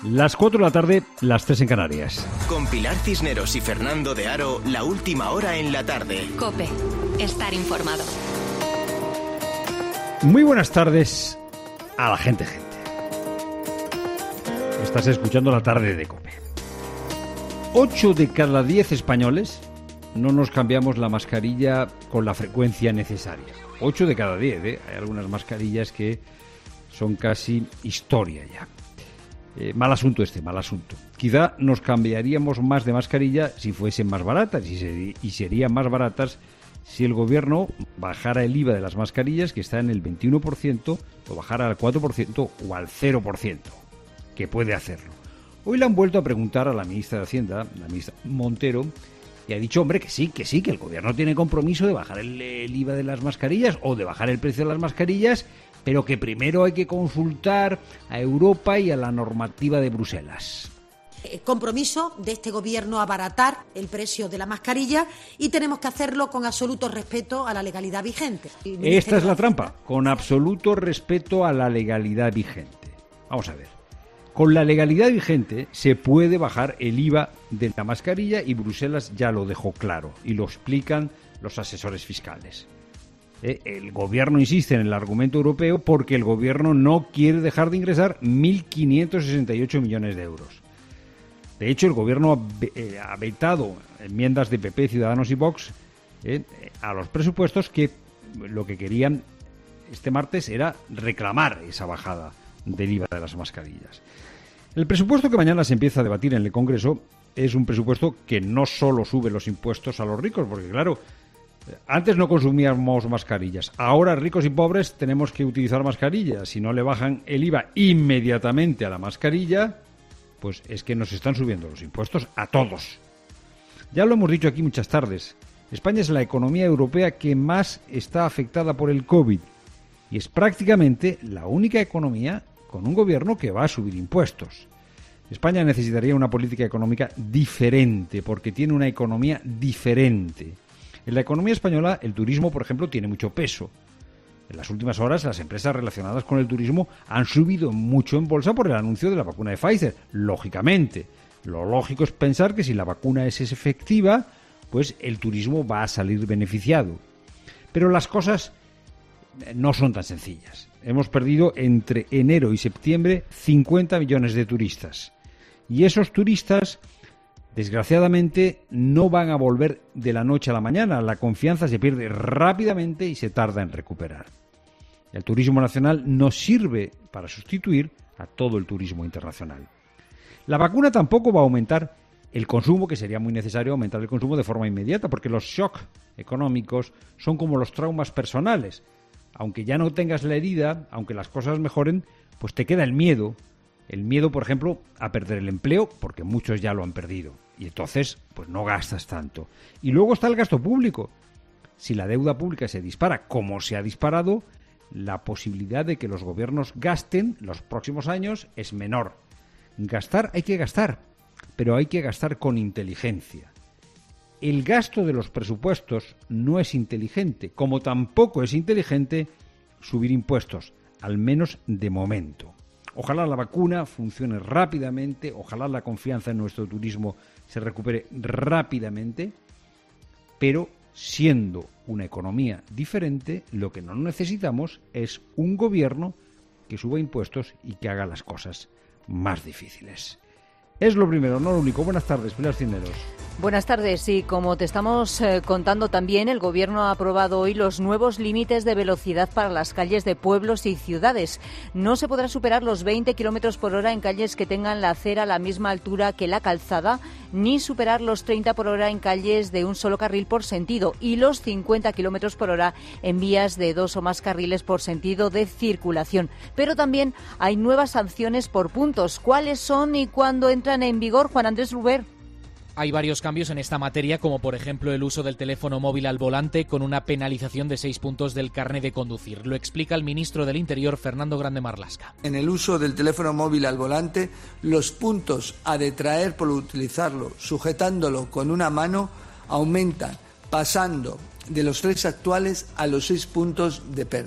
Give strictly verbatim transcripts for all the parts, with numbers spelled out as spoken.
Las cuatro de la tarde, las tres en Canarias. Con Pilar Cisneros y Fernando de Aro, la última hora en la tarde. COPE. Estar informado. Muy buenas tardes a la gente, gente. Estás escuchando la tarde de COPE. Ocho de cada diez españoles no nos cambiamos la mascarilla con la frecuencia necesaria. Ocho de cada diez, ¿eh? Hay algunas mascarillas que son casi historia ya. Eh, mal asunto este, mal asunto. Quizá nos cambiaríamos más de mascarilla si fuesen más baratas y, ser, y serían más baratas si el gobierno bajara el I V A de las mascarillas, que está en el veintiuno por ciento, o bajara al cuatro por ciento o al cero por ciento, que puede hacerlo. Hoy le han vuelto a preguntar a la ministra de Hacienda, la ministra Montero, y ha dicho, hombre, que sí, que sí, que el gobierno tiene compromiso de bajar el, el I V A de las mascarillas o de bajar el precio de las mascarillas, pero que primero hay que consultar a Europa y a la normativa de Bruselas. El compromiso de este gobierno abaratar el precio de la mascarilla y tenemos que hacerlo con absoluto respeto a la legalidad vigente. Esta es la trampa, con absoluto respeto a la legalidad vigente. Vamos a ver. Con la legalidad vigente se puede bajar el I V A de la mascarilla y Bruselas ya lo dejó claro y lo explican los asesores fiscales. Eh, el gobierno insiste en el argumento europeo porque el gobierno no quiere dejar de ingresar mil quinientos sesenta y ocho millones de euros. De hecho, el gobierno ha, eh, ha vetado enmiendas de P P, Ciudadanos y Vox eh, a los presupuestos que lo que querían este martes era reclamar esa bajada del I V A de las mascarillas. El presupuesto que mañana se empieza a debatir en el Congreso es un presupuesto que no solo sube los impuestos a los ricos, porque claro, antes no consumíamos mascarillas, ahora ricos y pobres tenemos que utilizar mascarillas. Si no le bajan el I V A inmediatamente a la mascarilla, pues es que nos están subiendo los impuestos a todos. Ya lo hemos dicho aquí muchas tardes, España es la economía europea que más está afectada por el COVID y es prácticamente la única economía con un gobierno que va a subir impuestos. España necesitaría una política económica diferente porque tiene una economía diferente. En la economía española, el turismo, por ejemplo, tiene mucho peso. En las últimas horas, las empresas relacionadas con el turismo han subido mucho en bolsa por el anuncio de la vacuna de Pfizer. Lógicamente, lo lógico es pensar que si la vacuna es efectiva, pues el turismo va a salir beneficiado. Pero las cosas no son tan sencillas. Hemos perdido entre enero y septiembre cincuenta millones de turistas. Y esos turistas, desgraciadamente, no van a volver de la noche a la mañana. La confianza se pierde rápidamente y se tarda en recuperar. El turismo nacional no sirve para sustituir a todo el turismo internacional. La vacuna tampoco va a aumentar el consumo, que sería muy necesario aumentar el consumo de forma inmediata, porque los shocks económicos son como los traumas personales. Aunque ya no tengas la herida, aunque las cosas mejoren, pues te queda el miedo. El miedo, por ejemplo, a perder el empleo, porque muchos ya lo han perdido. Y entonces, pues no gastas tanto. Y luego está el gasto público. Si la deuda pública se dispara como se ha disparado, la posibilidad de que los gobiernos gasten los próximos años es menor. Gastar hay que gastar, pero hay que gastar con inteligencia. El gasto de los presupuestos no es inteligente, como tampoco es inteligente subir impuestos, al menos de momento. Ojalá la vacuna funcione rápidamente, ojalá la confianza en nuestro turismo se recupere rápidamente, pero siendo una economía diferente, lo que no necesitamos es un gobierno que suba impuestos y que haga las cosas más difíciles. Es lo primero, no lo único. Buenas tardes, Pilar Cisneros. Buenas tardes. Y como te estamos eh, contando también, el Gobierno ha aprobado hoy los nuevos límites de velocidad para las calles de pueblos y ciudades. No se podrá superar los veinte kilómetros por hora en calles que tengan la acera a la misma altura que la calzada, ni superar los treinta por hora en calles de un solo carril por sentido y los cincuenta kilómetros por hora en vías de dos o más carriles por sentido de circulación. Pero también hay nuevas sanciones por puntos. ¿Cuáles son y cuándo entran en vigor, Juan Andrés Ruber? Hay varios cambios en esta materia, como por ejemplo el uso del teléfono móvil al volante con una penalización de seis puntos del carné de conducir. Lo explica el ministro del Interior, Fernando Grande Marlaska. En el uso del teléfono móvil al volante, los puntos a detraer por utilizarlo sujetándolo con una mano aumentan, pasando de los tres actuales a los seis puntos de pérdida.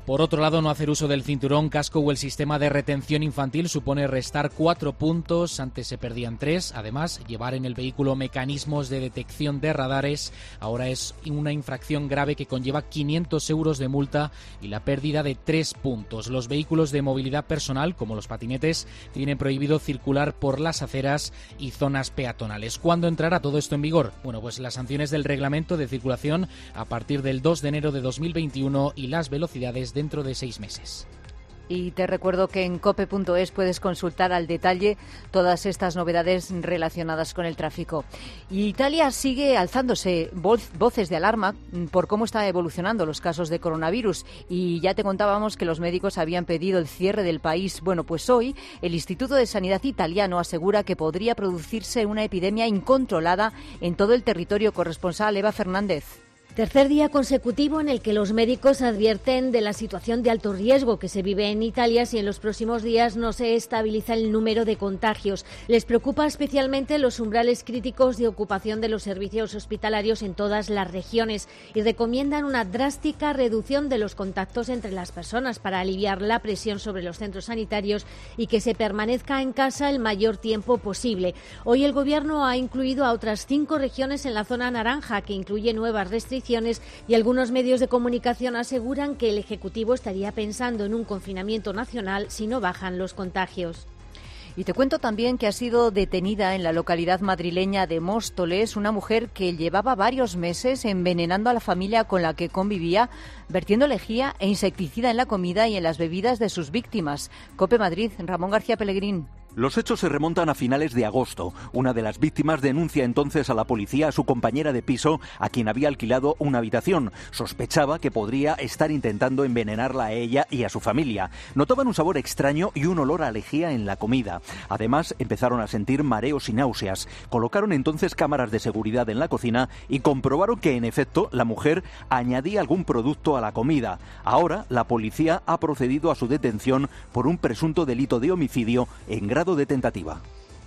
Por otro lado, no hacer uso del cinturón, casco o el sistema de retención infantil supone restar cuatro puntos, antes se perdían tres. Además, llevar en el vehículo mecanismos de detección de radares ahora es una infracción grave que conlleva quinientos euros de multa y la pérdida de tres puntos. Los vehículos de movilidad personal, como los patinetes, tienen prohibido circular por las aceras y zonas peatonales. ¿Cuándo entrará todo esto en vigor? Bueno, pues las sanciones del reglamento de circulación a partir del dos de enero de dos mil veintiuno y las velocidades dentro de seis meses. Y te recuerdo que en cope punto es puedes consultar al detalle todas estas novedades relacionadas con el tráfico. Y Italia sigue alzándose voz, voces de alarma por cómo están evolucionando los casos de coronavirus. Y ya te contábamos que los médicos habían pedido el cierre del país. Bueno, pues hoy el Instituto de Sanidad italiano asegura que podría producirse una epidemia incontrolada en todo el territorio. Corresponsal Eva Fernández. Tercer día consecutivo en el que los médicos advierten de la situación de alto riesgo que se vive en Italia si en los próximos días no se estabiliza el número de contagios. Les preocupa especialmente los umbrales críticos de ocupación de los servicios hospitalarios en todas las regiones y recomiendan una drástica reducción de los contactos entre las personas para aliviar la presión sobre los centros sanitarios y que se permanezca en casa el mayor tiempo posible. Hoy el Gobierno ha incluido a otras cinco regiones en la zona naranja, que incluye nuevas restricciones, y algunos medios de comunicación aseguran que el Ejecutivo estaría pensando en un confinamiento nacional si no bajan los contagios. Y te cuento también que ha sido detenida en la localidad madrileña de Móstoles una mujer que llevaba varios meses envenenando a la familia con la que convivía, vertiendo lejía e insecticida en la comida y en las bebidas de sus víctimas. COPE Madrid, Ramón García Pellegrín. Los hechos se remontan a finales de agosto. Una de las víctimas denuncia entonces a la policía a su compañera de piso, a quien había alquilado una habitación. Sospechaba que podría estar intentando envenenarla a ella y a su familia. Notaban un sabor extraño y un olor a lejía en la comida. Además, empezaron a sentir mareos y náuseas. Colocaron entonces cámaras de seguridad en la cocina y comprobaron que, en efecto, la mujer añadía algún producto a la comida. Ahora, la policía ha procedido a su detención por un presunto delito de homicidio en grado de tentativa.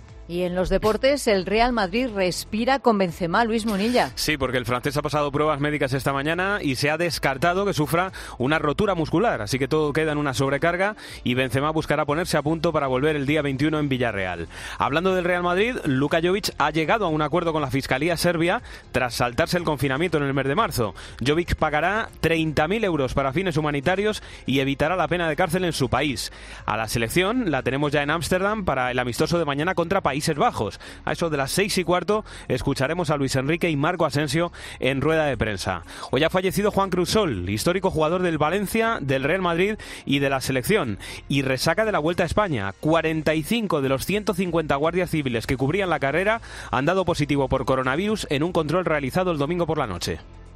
Y en los deportes, el Real Madrid respira con Benzema, Luis Munilla. Sí, porque el francés ha pasado pruebas médicas esta mañana y se ha descartado que sufra una rotura muscular, así que todo queda en una sobrecarga y Benzema buscará ponerse a punto para volver el día veintiuno en Villarreal. Hablando del Real Madrid, Luka Jovic ha llegado a un acuerdo con la Fiscalía Serbia tras saltarse el confinamiento en el mes de marzo. Jovic pagará treinta mil euros para fines humanitarios y evitará la pena de cárcel en su país. A la selección la tenemos ya en Ámsterdam para el amistoso de mañana contra Países Bajos. A eso de las seis y cuarto escucharemos a Luis Enrique y Marco Asensio en rueda de prensa. Hoy ha fallecido Juan Crusol, histórico jugador del Valencia, del Real Madrid y de la selección, y resaca de la Vuelta a España. cuarenta y cinco de los ciento cincuenta guardias civiles que cubrían la carrera han dado positivo por coronavirus en un control realizado el domingo por la noche.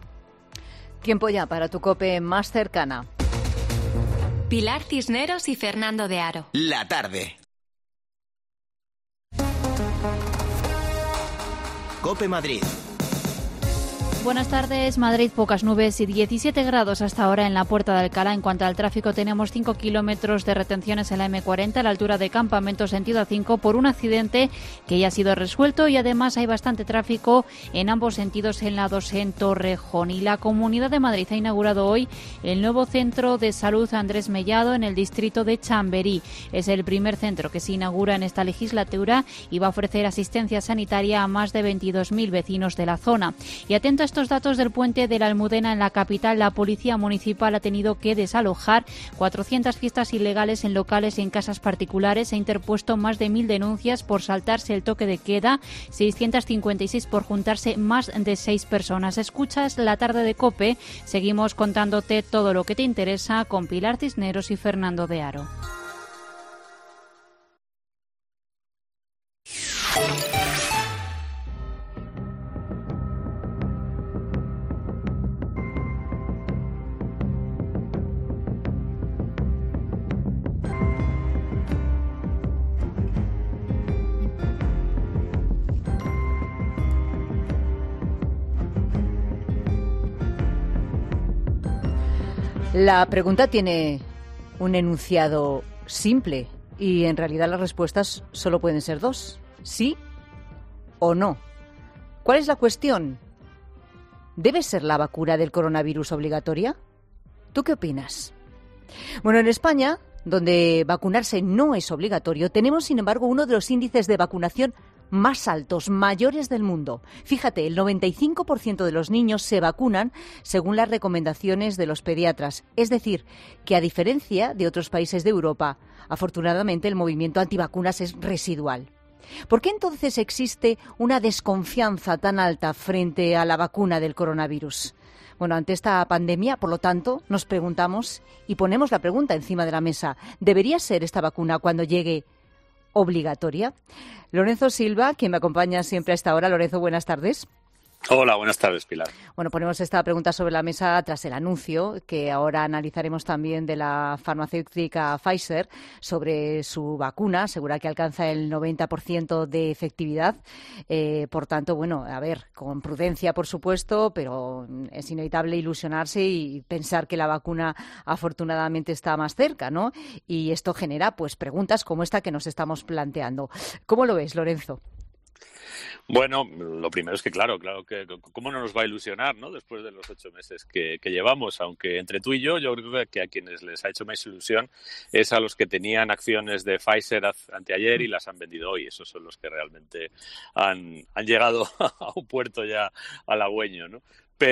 Tiempo ya para tu COPE más cercana. Pilar Cisneros y Fernando de Aro. La tarde. COPE Madrid. Buenas tardes. Madrid, pocas nubes y diecisiete grados hasta ahora en la Puerta de Alcalá. En cuanto al tráfico, tenemos cinco kilómetros de retenciones en la eme cuarenta a la altura de Campamento sentido A cinco por un accidente que ya ha sido resuelto, y además hay bastante tráfico en ambos sentidos en la dos en Torrejón. Y la Comunidad de Madrid ha inaugurado hoy el nuevo Centro de Salud Andrés Mellado en el distrito de Chamberí. Es el primer centro que se inaugura en esta legislatura y va a ofrecer asistencia sanitaria a más de veintidós mil vecinos de la zona. Y atento a estos datos del puente de la Almudena en la capital, la Policía Municipal ha tenido que desalojar cuatrocientas fiestas ilegales en locales y en casas particulares. Ha interpuesto más de mil denuncias por saltarse el toque de queda, seiscientas cincuenta y seis por juntarse más de seis personas. Escuchas La Tarde de COPE. Seguimos contándote todo lo que te interesa con Pilar Cisneros y Fernando de Aro. La pregunta tiene un enunciado simple y en realidad las respuestas solo pueden ser dos: sí o no. ¿Cuál es la cuestión? ¿Debe ser la vacuna del coronavirus obligatoria? ¿Tú qué opinas? Bueno, en España, donde vacunarse no es obligatorio, tenemos, sin embargo, uno de los índices de vacunación más altos, mayores del mundo. Fíjate, el noventa y cinco por ciento de los niños se vacunan según las recomendaciones de los pediatras. Es decir, que a diferencia de otros países de Europa, afortunadamente el movimiento antivacunas es residual. ¿Por qué entonces existe una desconfianza tan alta frente a la vacuna del coronavirus? Bueno, ante esta pandemia, por lo tanto, nos preguntamos y ponemos la pregunta encima de la mesa. ¿Debería ser esta vacuna cuando llegue obligatoria? Lorenzo Silva, quien me acompaña siempre a esta hora. Lorenzo, buenas tardes. Hola, buenas tardes, Pilar. Bueno, ponemos esta pregunta sobre la mesa tras el anuncio que ahora analizaremos también de la farmacéutica Pfizer sobre su vacuna, asegura que alcanza el noventa por ciento de efectividad. Eh, por tanto, bueno, a ver, con prudencia, por supuesto, pero es inevitable ilusionarse y pensar que la vacuna afortunadamente está más cerca, ¿no? Y esto genera, pues, preguntas como esta que nos estamos planteando. ¿Cómo lo ves, Lorenzo? Bueno, lo primero es que claro, claro que cómo no nos va a ilusionar, ¿no? Después de los ocho meses que, que llevamos, aunque entre tú y yo, yo creo que a quienes les ha hecho más ilusión es a los que tenían acciones de Pfizer anteayer y las han vendido hoy. Esos son los que realmente han, han llegado a un puerto ya halagüeño, ¿no?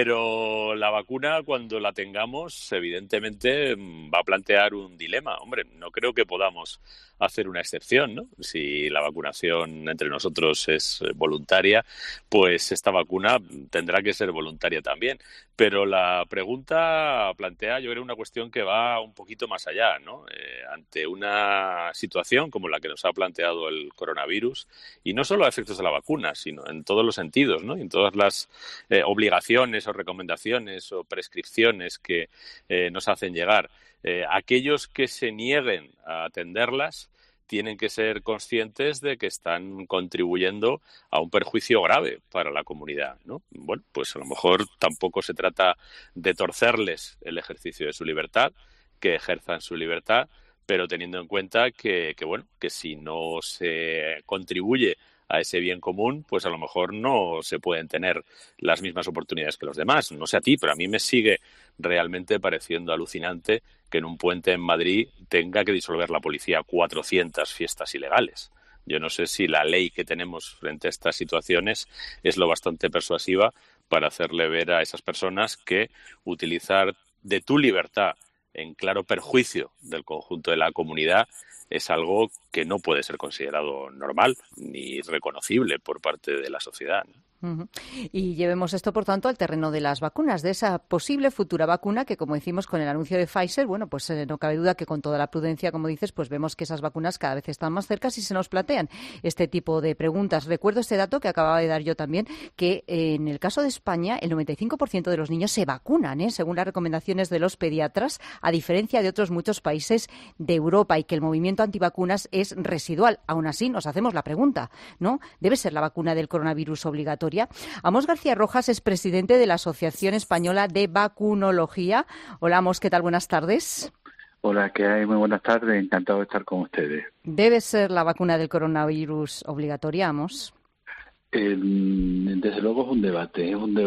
Pero la vacuna, cuando la tengamos, evidentemente va a plantear un dilema. Hombre, no creo que podamos hacer una excepción, ¿no? Si la vacunación entre nosotros es voluntaria, pues esta vacuna tendrá que ser voluntaria también. Pero la pregunta plantea, yo creo, una cuestión que va un poquito más allá, ¿no? Eh, ante una situación como la que nos ha planteado el coronavirus, y no solo a efectos de la vacuna, sino en todos los sentidos, ¿no? En todas las eh, obligaciones o recomendaciones o prescripciones que eh, nos hacen llegar. Eh, aquellos que se nieguen a atenderlas tienen que ser conscientes de que están contribuyendo a un perjuicio grave para la comunidad, ¿no? Bueno, pues a lo mejor tampoco se trata de torcerles el ejercicio de su libertad, que ejerzan su libertad, pero teniendo en cuenta que, que bueno, que si no se contribuye a ese bien común, pues a lo mejor no se pueden tener las mismas oportunidades que los demás. No sé a ti, pero a mí me sigue realmente pareciendo alucinante que en un puente en Madrid tenga que disolver la policía cuatrocientas fiestas ilegales. Yo no sé si la ley que tenemos frente a estas situaciones es lo bastante persuasiva para hacerle ver a esas personas que utilizar de tu libertad en claro perjuicio del conjunto de la comunidad es algo que no puede ser considerado normal ni reconocible por parte de la sociedad, ¿no? Uh-huh. Y llevemos esto, por tanto, al terreno de las vacunas, de esa posible futura vacuna que, como decimos con el anuncio de Pfizer, bueno, pues eh, no cabe duda que con toda la prudencia, como dices, pues vemos que esas vacunas cada vez están más cerca y se nos plantean este tipo de preguntas. Recuerdo este dato que acababa de dar yo también, que eh, en el caso de España el noventa y cinco por ciento de los niños se vacunan, ¿eh? según las recomendaciones de los pediatras, a diferencia de otros muchos países de Europa, y que el movimiento antivacunas es residual. Aún así, nos hacemos la pregunta, ¿no? ¿Debe ser la vacuna del coronavirus obligatoria? Amos García Rojas es presidente de la Asociación Española de Vacunología. Hola, Amos, ¿qué tal? Buenas tardes. Hola, ¿qué hay? Muy buenas tardes. Encantado de estar con ustedes. ¿Debe ser la vacuna del coronavirus obligatoria, Amos? Eh, desde luego es un debate. Es un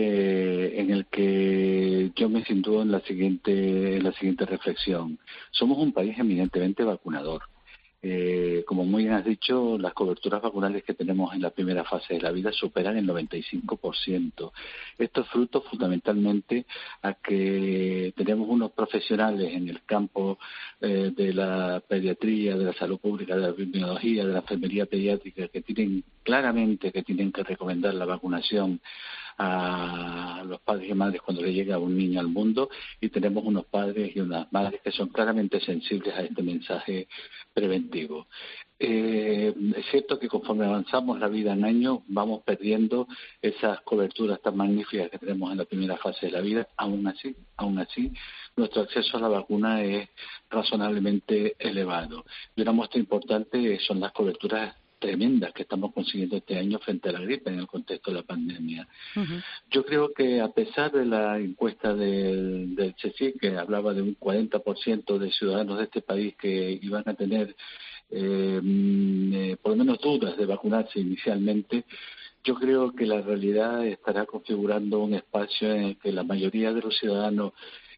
debate en el que yo me sitúo en la siguiente, en la siguiente reflexión. Somos un país eminentemente vacunador. Eh, como muy bien has dicho, las coberturas vacunales que tenemos en la primera fase de la vida superan el noventa y cinco por ciento. Esto es fruto fundamentalmente a que tenemos unos profesionales en el campo eh, de la pediatría, de la salud pública, de la epidemiología, de la enfermería pediátrica, que tienen claramente que tienen que recomendar la vacunación a los padres y madres cuando le llega un niño al mundo, y tenemos unos padres y unas madres que son claramente sensibles a este mensaje preventivo. Eh, es cierto que conforme avanzamos la vida en años vamos perdiendo esas coberturas tan magníficas que tenemos en la primera fase de la vida. Aún así, aún así, nuestro acceso a la vacuna es razonablemente elevado. Y una muestra importante son las coberturas tremendas que estamos consiguiendo este año frente a la gripe en el contexto de la pandemia. Uh-huh. Yo creo que a pesar de la encuesta del, del C S I C, que hablaba de un cuarenta por ciento de ciudadanos de este país que iban a tener eh, eh, por lo menos dudas de vacunarse inicialmente, yo creo que la realidad estará configurando un espacio en el que la mayoría de los ciudadanos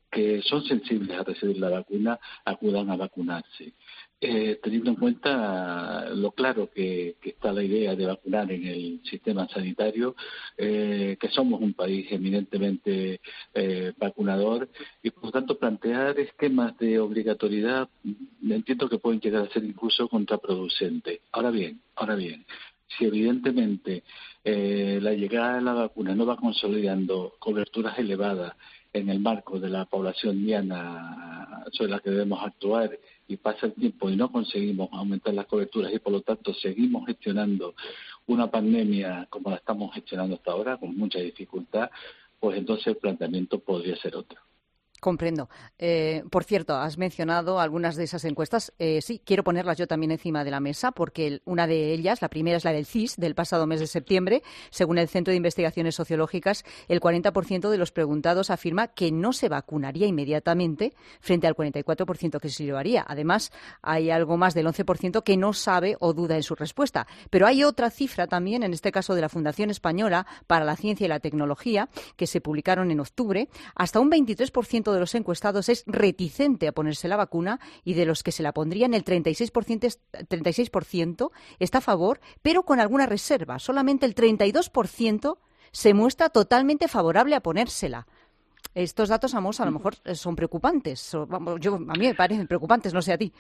que son sensibles a recibir la vacuna acudan a vacunarse. Eh, teniendo en cuenta lo claro que, que está la idea de vacunar en el sistema sanitario, eh, que somos un país eminentemente eh, vacunador y por lo tanto plantear esquemas de obligatoriedad entiendo que pueden llegar a ser incluso contraproducentes. Ahora bien, ahora bien, si evidentemente eh, la llegada de la vacuna no va consolidando coberturas elevadas en el marco de la población diana sobre la que debemos actuar y pasa el tiempo y no conseguimos aumentar las coberturas y por lo tanto seguimos gestionando una pandemia como la estamos gestionando hasta ahora con mucha dificultad, pues entonces el planteamiento podría ser otro. Comprendo. Eh, por cierto, has mencionado algunas de esas encuestas. Eh, sí, quiero ponerlas yo también encima de la mesa porque una de ellas, la primera es la del C I S del pasado mes de septiembre. Según el Centro de Investigaciones Sociológicas, el cuarenta por ciento de los preguntados afirma que no se vacunaría inmediatamente frente al cuarenta y cuatro por ciento que sí lo haría. Además, hay algo más del once por ciento que no sabe o duda en su respuesta. Pero hay otra cifra también, en este caso de la Fundación Española para la Ciencia y la Tecnología, que se publicaron en octubre. Hasta un veintitrés por ciento de los encuestados es reticente a ponerse la vacuna y de los que se la pondrían el treinta y seis por ciento, treinta y seis por ciento está a favor, pero con alguna reserva. Solamente el treinta y dos por ciento se muestra totalmente favorable a ponérsela. Estos datos, Amos, a lo mejor son preocupantes. Yo, a mí me parecen preocupantes, no sé a ti.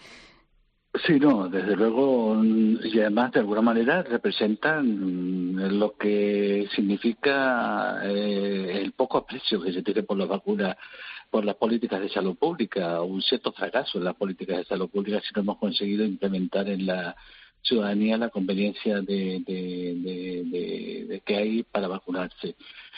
Sí, no, desde luego, y además de alguna manera representan lo que significa eh, el poco aprecio que se tiene por las vacunas, por las políticas de salud pública, un cierto fracaso en las políticas de salud pública si no hemos conseguido implementar en la ciudadanía la conveniencia de, de, de, de, de que hay para vacunarse.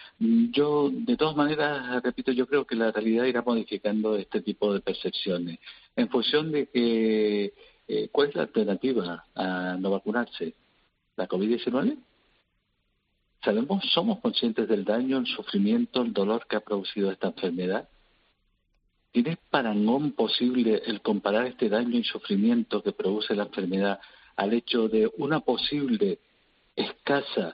Yo, de todas maneras, repito, yo creo que la realidad irá modificando este tipo de percepciones en función de que Eh, ¿cuál es la alternativa a no vacunarse? ¿La COVID diecinueve? ¿Sabemos, somos conscientes del daño, el sufrimiento, el dolor que ha producido esta enfermedad? ¿Tiene parangón posible el comparar este daño y sufrimiento que produce la enfermedad al hecho de una posible, escasa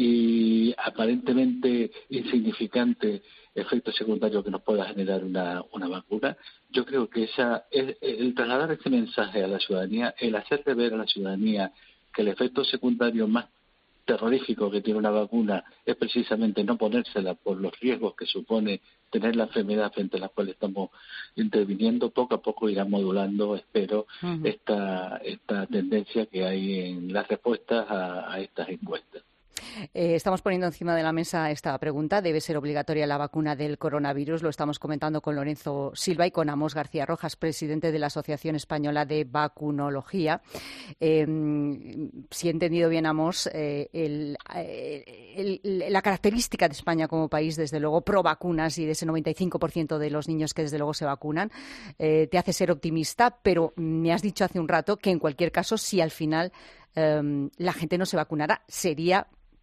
y aparentemente insignificante efecto secundario que nos pueda generar una, una vacuna? Yo creo que esa el, el trasladar este mensaje a la ciudadanía, el hacerle ver a la ciudadanía que el efecto secundario más terrorífico que tiene una vacuna es precisamente no ponérsela por los riesgos que supone tener la enfermedad frente a la cual estamos interviniendo, poco a poco irá modulando, espero, uh-huh. esta, esta tendencia que hay en las respuestas a, a estas encuestas. Eh, estamos poniendo encima de la mesa esta pregunta. ¿Debe ser obligatoria la vacuna del coronavirus? Lo estamos comentando con Lorenzo Silva y con Amos García Rojas, presidente de la Asociación Española de Vacunología. Eh, si he entendido bien, Amos, eh, el, el, el, la característica de España como país, desde luego, pro vacunas y de ese noventa y cinco por ciento de los niños que desde luego se vacunan, eh, te hace ser optimista, pero me has dicho hace un rato que en cualquier caso, si al final eh, la gente no se vacunara, sería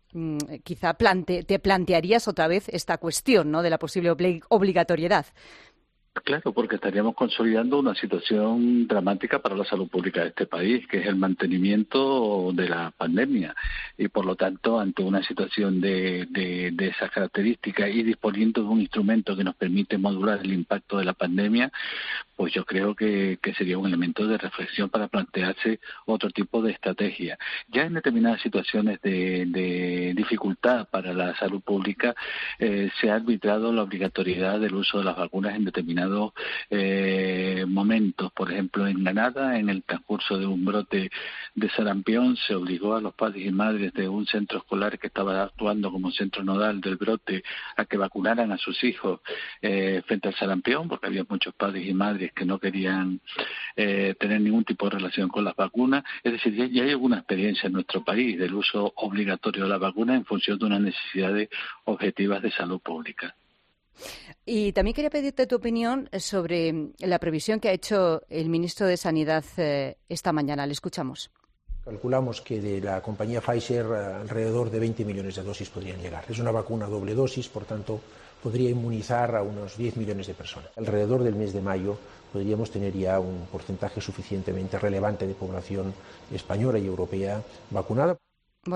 quizá plante, te plantearías otra vez esta cuestión, ¿no?, de la posible obli- obligatoriedad. Claro, porque estaríamos consolidando una situación dramática para la salud pública de este país, que es el mantenimiento de la pandemia. Y, por lo tanto, ante una situación de, de, de esas características y disponiendo de un instrumento que nos permite modular el impacto de la pandemia, pues yo creo que, que sería un elemento de reflexión para plantearse otro tipo de estrategia. Ya en determinadas situaciones de, de dificultad para la salud pública eh, se ha arbitrado la obligatoriedad del uso de las vacunas en determinados eh, momentos. Por ejemplo, en Granada, en el transcurso de un brote de sarampión, se obligó a los padres y madres de un centro escolar que estaba actuando como centro nodal del brote a que vacunaran a sus hijos eh, frente al sarampión, porque había muchos padres y madres que no querían eh, tener ningún tipo de relación con las vacunas. Es decir, ya, ya hay alguna experiencia en nuestro país del uso obligatorio de la vacuna en función de unas necesidades objetivas de salud pública. Y también quería pedirte tu opinión sobre la previsión que ha hecho el ministro de Sanidad eh, esta mañana. Le escuchamos. Calculamos que de la compañía Pfizer alrededor de veinte millones de dosis podrían llegar. Es una vacuna doble dosis, por tanto, podría inmunizar a unos diez millones de personas. Alrededor del mes de mayo podríamos tener ya un porcentaje suficientemente relevante de población española y europea vacunada. Bueno,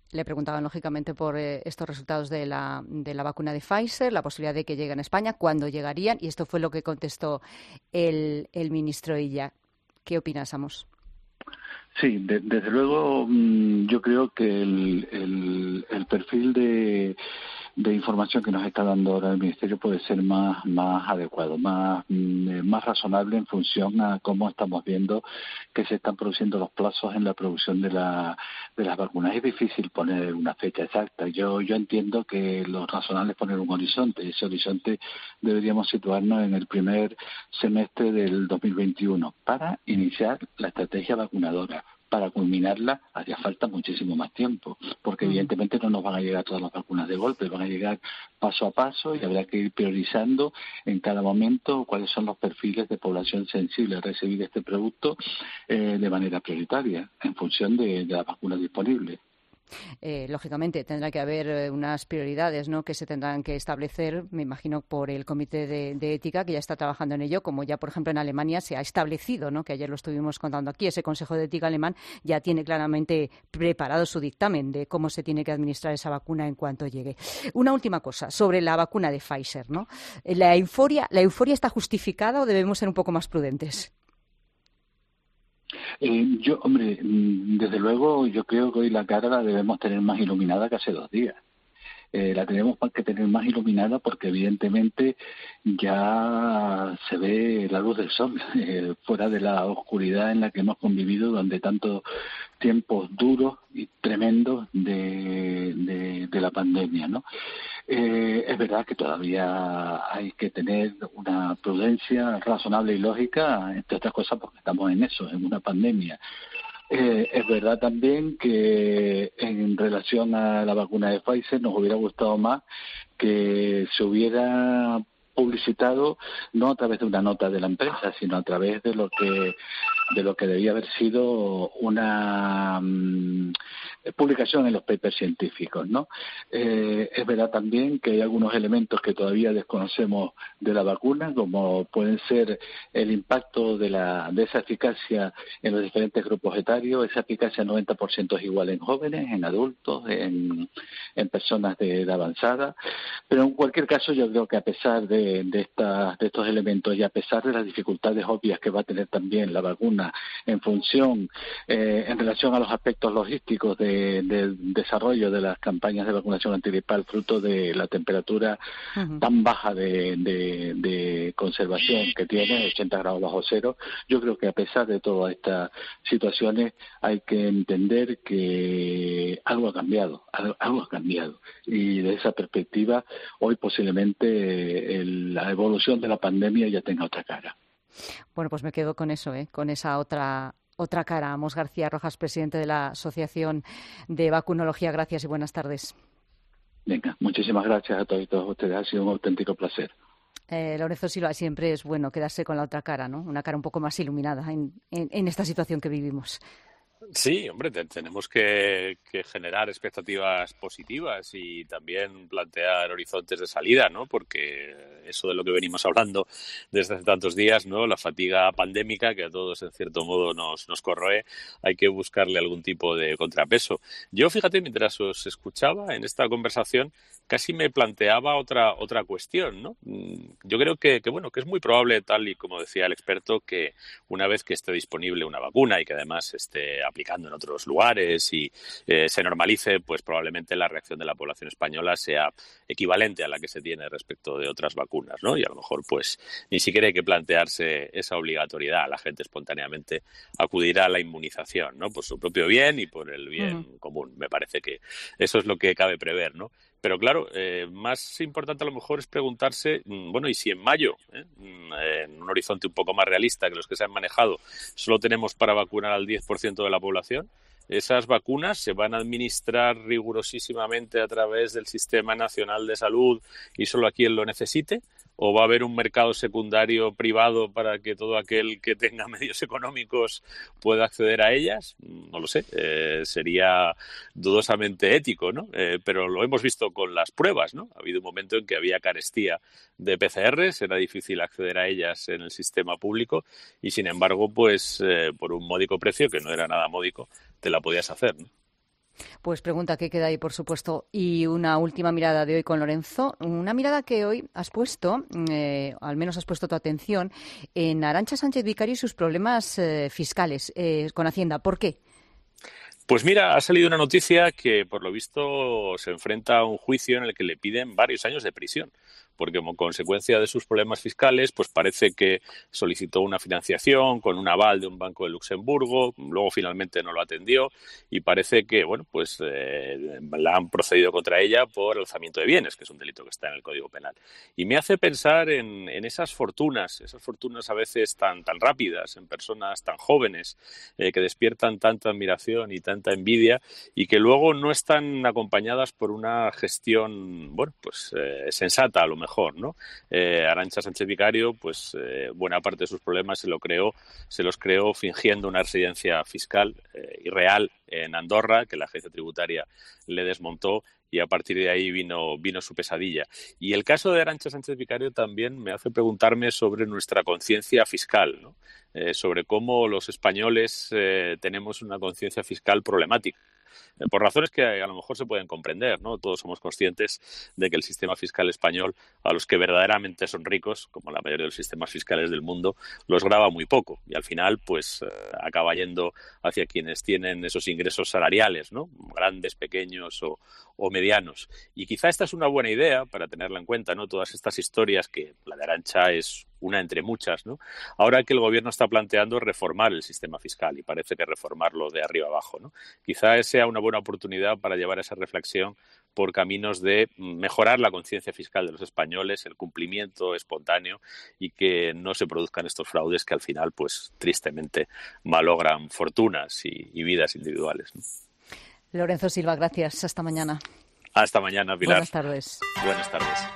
Le preguntaban, lógicamente, por eh, estos resultados de la, de la vacuna de Pfizer, la posibilidad de que lleguen a España, cuándo llegarían, y esto fue lo que contestó el, el ministro Illa. ¿Qué opinas, Amos? Sí, de, desde luego yo creo que el, el, el perfil de, de información que nos está dando ahora el Ministerio puede ser más, más adecuado, más, más razonable en función a cómo estamos viendo que se están produciendo los plazos en la producción de, la, de las vacunas. Es difícil poner una fecha exacta. Yo, yo entiendo que lo razonable es poner un horizonte. Ese horizonte deberíamos situarnos en el primer semestre del dos mil veintiuno para iniciar la estrategia vacunadora. Para culminarla haría falta muchísimo más tiempo, porque mm. evidentemente no nos van a llegar todas las vacunas de golpe, van a llegar paso a paso y habrá que ir priorizando en cada momento cuáles son los perfiles de población sensible a recibir este producto eh, de manera prioritaria, en función de, de las vacunas disponibles. Eh, lógicamente tendrá que haber eh, unas prioridades, ¿no?, que se tendrán que establecer, me imagino, por el Comité de, de Ética, que ya está trabajando en ello, como ya, por ejemplo, en Alemania se ha establecido, ¿no?, que ayer lo estuvimos contando aquí. Ese Consejo de Ética alemán ya tiene claramente preparado su dictamen de cómo se tiene que administrar esa vacuna en cuanto llegue. Una última cosa sobre la vacuna de Pfizer, ¿no? ¿La euforia, la euforia está justificada o debemos ser un poco más prudentes? Eh, yo, hombre, desde luego yo creo que hoy la cara la debemos tener más iluminada que hace dos días. Eh, la tenemos que tener más iluminada porque evidentemente ya se ve la luz del sol, eh, fuera de la oscuridad en la que hemos convivido durante tantos tiempos duros y tremendos de, de, de la pandemia, ¿no? Eh, es verdad que todavía hay que tener una prudencia razonable y lógica, entre otras cosas porque estamos en eso, en una pandemia. Eh, es verdad también que en relación a la vacuna de Pfizer nos hubiera gustado más que se hubiera publicitado no a través de una nota de la empresa, sino a través de lo que de lo que debía haber sido una um, publicación en los papers científicos, ¿no? Eh, es verdad también que hay algunos elementos que todavía desconocemos de la vacuna, como pueden ser el impacto de la de esa eficacia en los diferentes grupos etarios. Esa eficacia noventa por ciento es igual en jóvenes, en adultos, en, en personas de edad avanzada, pero en cualquier caso yo creo que a pesar de, de, estas, de estos elementos y a pesar de las dificultades obvias que va a tener también la vacuna en función, eh, en relación a los aspectos logísticos de, de desarrollo de las campañas de vacunación antigripal, fruto de la temperatura uh-huh. tan baja de, de, de conservación que tiene, ochenta grados bajo cero, yo creo que a pesar de todas estas situaciones hay que entender que algo ha cambiado, algo, algo ha cambiado, y de esa perspectiva hoy posiblemente el, la evolución de la pandemia ya tenga otra cara. Bueno, pues me quedo con eso, ¿eh? Con esa otra otra cara. Amos García Rojas, presidente de la Asociación de Vacunología. Gracias y buenas tardes. Venga, muchísimas gracias a todos y todas ustedes. Ha sido un auténtico placer. Eh, Lorenzo Silva, siempre es bueno quedarse con la otra cara, ¿no? Una cara un poco más iluminada en, en, en esta situación que vivimos. Sí, hombre, te, tenemos que, que generar expectativas positivas y también plantear horizontes de salida, ¿no? Porque eso de lo que venimos hablando desde hace tantos días, ¿no? La fatiga pandémica que a todos en cierto modo nos, nos corroe, hay que buscarle algún tipo de contrapeso. Yo, fíjate, mientras os escuchaba en esta conversación, casi me planteaba otra otra cuestión, ¿no? Yo creo que, que bueno que es muy probable, tal y como decía el experto, que una vez que esté disponible una vacuna y que además esté aplicando en otros lugares y eh, se normalice, pues probablemente la reacción de la población española sea equivalente a la que se tiene respecto de otras vacunas, ¿no? Y a lo mejor pues ni siquiera hay que plantearse esa obligatoriedad, la gente espontáneamente acudirá a la inmunización, ¿no? Por su propio bien y por el bien uh-huh. común. Me parece que eso es lo que cabe prever, ¿no? Pero claro, eh, más importante a lo mejor es preguntarse, bueno, ¿y si en mayo, eh, en un horizonte un poco más realista que los que se han manejado, solo tenemos para vacunar al diez por ciento de la población? ¿Esas vacunas se van a administrar rigurosísimamente a través del Sistema Nacional de Salud y solo a quien lo necesite? ¿O va a haber un mercado secundario privado para que todo aquel que tenga medios económicos pueda acceder a ellas? No lo sé, eh, sería dudosamente ético, ¿no? Eh, pero lo hemos visto con las pruebas, ¿no? Ha habido un momento en que había carestía de P C Rs, era difícil acceder a ellas en el sistema público y, sin embargo, pues eh, por un módico precio, que no era nada módico, te la podías hacer, ¿no? Pues pregunta que queda ahí, por supuesto. Y una última mirada de hoy con Lorenzo. Una mirada que hoy has puesto, eh, al menos has puesto tu atención, en Arantxa Sánchez Vicario y sus problemas eh, fiscales eh, con Hacienda. ¿Por qué? Pues mira, ha salido una noticia que por lo visto se enfrenta a un juicio en el que le piden varios años de prisión, porque como consecuencia de sus problemas fiscales, pues parece que solicitó una financiación con un aval de un banco de Luxemburgo, luego finalmente no lo atendió y parece que, bueno, pues eh, la han procedido contra ella por alzamiento de bienes, que es un delito que está en el Código Penal. Y me hace pensar en, en esas fortunas, esas fortunas a veces tan, tan rápidas, en personas tan jóvenes, eh, que despiertan tanta admiración y tanta envidia y que luego no están acompañadas por una gestión, bueno, pues eh, sensata a lo mejor. Mejor, ¿no? Eh, Arantxa Sánchez Vicario, pues eh, buena parte de sus problemas se lo creó, se los creó fingiendo una residencia fiscal eh, irreal en Andorra, que la agencia tributaria le desmontó y a partir de ahí vino, vino su pesadilla. Y el caso de Arantxa Sánchez Vicario también me hace preguntarme sobre nuestra conciencia fiscal, ¿no? Eh, sobre cómo los españoles eh, tenemos una conciencia fiscal problemática. Por razones que a lo mejor se pueden comprender, ¿no? Todos somos conscientes de que el sistema fiscal español, a los que verdaderamente son ricos, como la mayoría de los sistemas fiscales del mundo, los grava muy poco y al final pues eh, acaba yendo hacia quienes tienen esos ingresos salariales, ¿no? Grandes, pequeños o, o medianos. Y quizá esta es una buena idea para tenerla en cuenta, ¿no? Todas estas historias, que la de Arantxa es una entre muchas, ¿no? Ahora que el gobierno está planteando reformar el sistema fiscal y parece que reformarlo de arriba abajo, ¿no? Quizá sea una buena oportunidad para llevar esa reflexión por caminos de mejorar la conciencia fiscal de los españoles, el cumplimiento espontáneo y que no se produzcan estos fraudes que al final, pues tristemente, malogran fortunas y, y vidas individuales, ¿no? Lorenzo Silva, gracias. Hasta mañana. Hasta mañana, Pilar. Buenas tardes. Buenas tardes.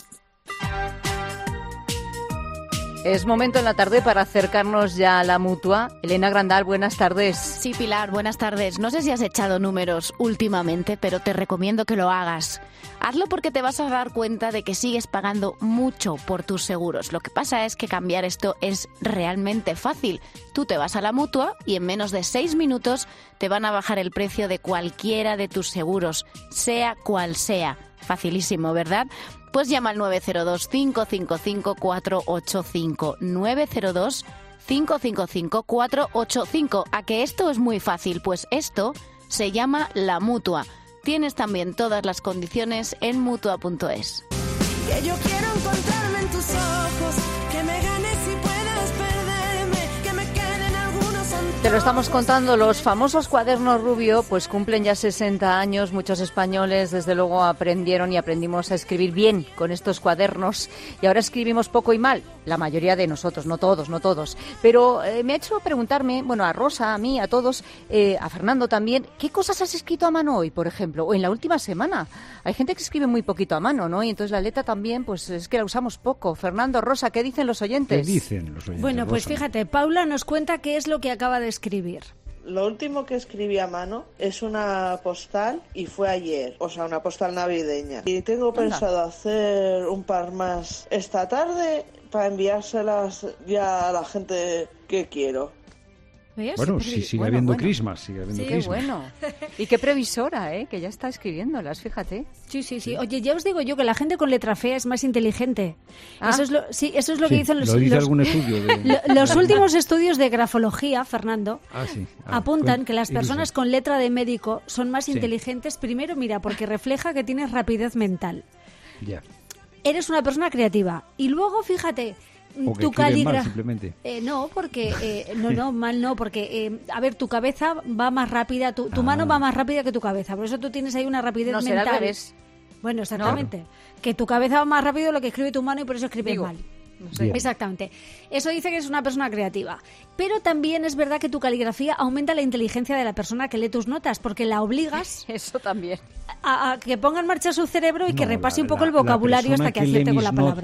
Es momento en la tarde para acercarnos ya a la Mutua. Elena Grandal, buenas tardes. Sí, Pilar, buenas tardes. No sé si has echado números últimamente, pero te recomiendo que lo hagas. Hazlo porque te vas a dar cuenta de que sigues pagando mucho por tus seguros. Lo que pasa es que cambiar esto es realmente fácil. Tú te vas a la Mutua y en menos de seis minutos te van a bajar el precio de cualquiera de tus seguros, sea cual sea. Facilísimo, ¿verdad? Pues llama al nueve cero dos, cinco cinco cinco, cuatro ocho cinco, nueve cero dos, cinco cinco cinco, cuatro ocho cinco. ¿A que esto es muy fácil? Pues esto se llama La Mutua. Tienes también todas las condiciones en mutua punto es. Que yo quiero encontrarme en tus ojos, que me ganes y puedas perderme, que me queden algunos antojos. Te lo estamos contando, los famosos cuadernos Rubio pues cumplen ya sesenta años. Muchos españoles desde luego aprendieron y aprendimos a escribir bien con estos cuadernos y ahora escribimos poco y mal, la mayoría de nosotros, no todos, no todos. Pero eh, me ha hecho preguntarme, bueno, a Rosa, a mí, a todos, eh, a Fernando también, ¿qué cosas has escrito a mano hoy, por ejemplo, o en la última semana? Hay gente que escribe muy poquito a mano, ¿no? Y entonces la letra también, pues es que la usamos poco. Fernando, Rosa, ¿qué dicen los oyentes? ¿Qué dicen los oyentes? Bueno, pues Rosa? Fíjate, Paula nos cuenta qué es lo que acaba de escribir. Lo último que escribí a mano es una postal y fue ayer, o sea, una postal navideña. Y tengo Anda. pensado hacer un par más esta tarde para enviárselas ya a la gente que quiero. ¿Ves? Bueno, si sigue bueno, habiendo bueno. Christmas, sigue habiendo Sí, Christmas. bueno. Y qué previsora, ¿eh? Que ya está escribiéndolas, fíjate. Sí, sí, sí. Oye, ya os digo yo que la gente con letra fea es más inteligente. Ah. Eso es lo, sí, eso es lo Sí, que dicen los, lo dice los, algún estudio de- lo- los últimos estudios de grafología, Fernando, Ah, sí. Ah, apuntan cuen- que las ilusa. personas con letra de médico son más Sí. inteligentes. Primero, mira, porque refleja que tienes rapidez mental. Ya. Eres una persona creativa. Y luego, fíjate, O que tu escriben mal, caligrafía. simplemente. Eh, no, porque eh, no, no, mal no, porque eh, a ver, tu cabeza va más rápida, tu, tu Ah. mano va más rápida que tu cabeza, por eso tú tienes ahí una rapidez No, será al mental. revés. Bueno, exactamente. Que tu cabeza va más rápido de lo que escribe tu mano y por eso escribes Digo, mal. no sé. Bien. Exactamente. Eso dice que eres una persona creativa. Pero también es verdad que tu caligrafía aumenta la inteligencia de la persona que lee tus notas, porque la obligas Eso también. a, a que ponga en marcha su cerebro y que No, repase la- un poco la- el vocabulario la persona hasta que que lee acierte con mis la not- palabra.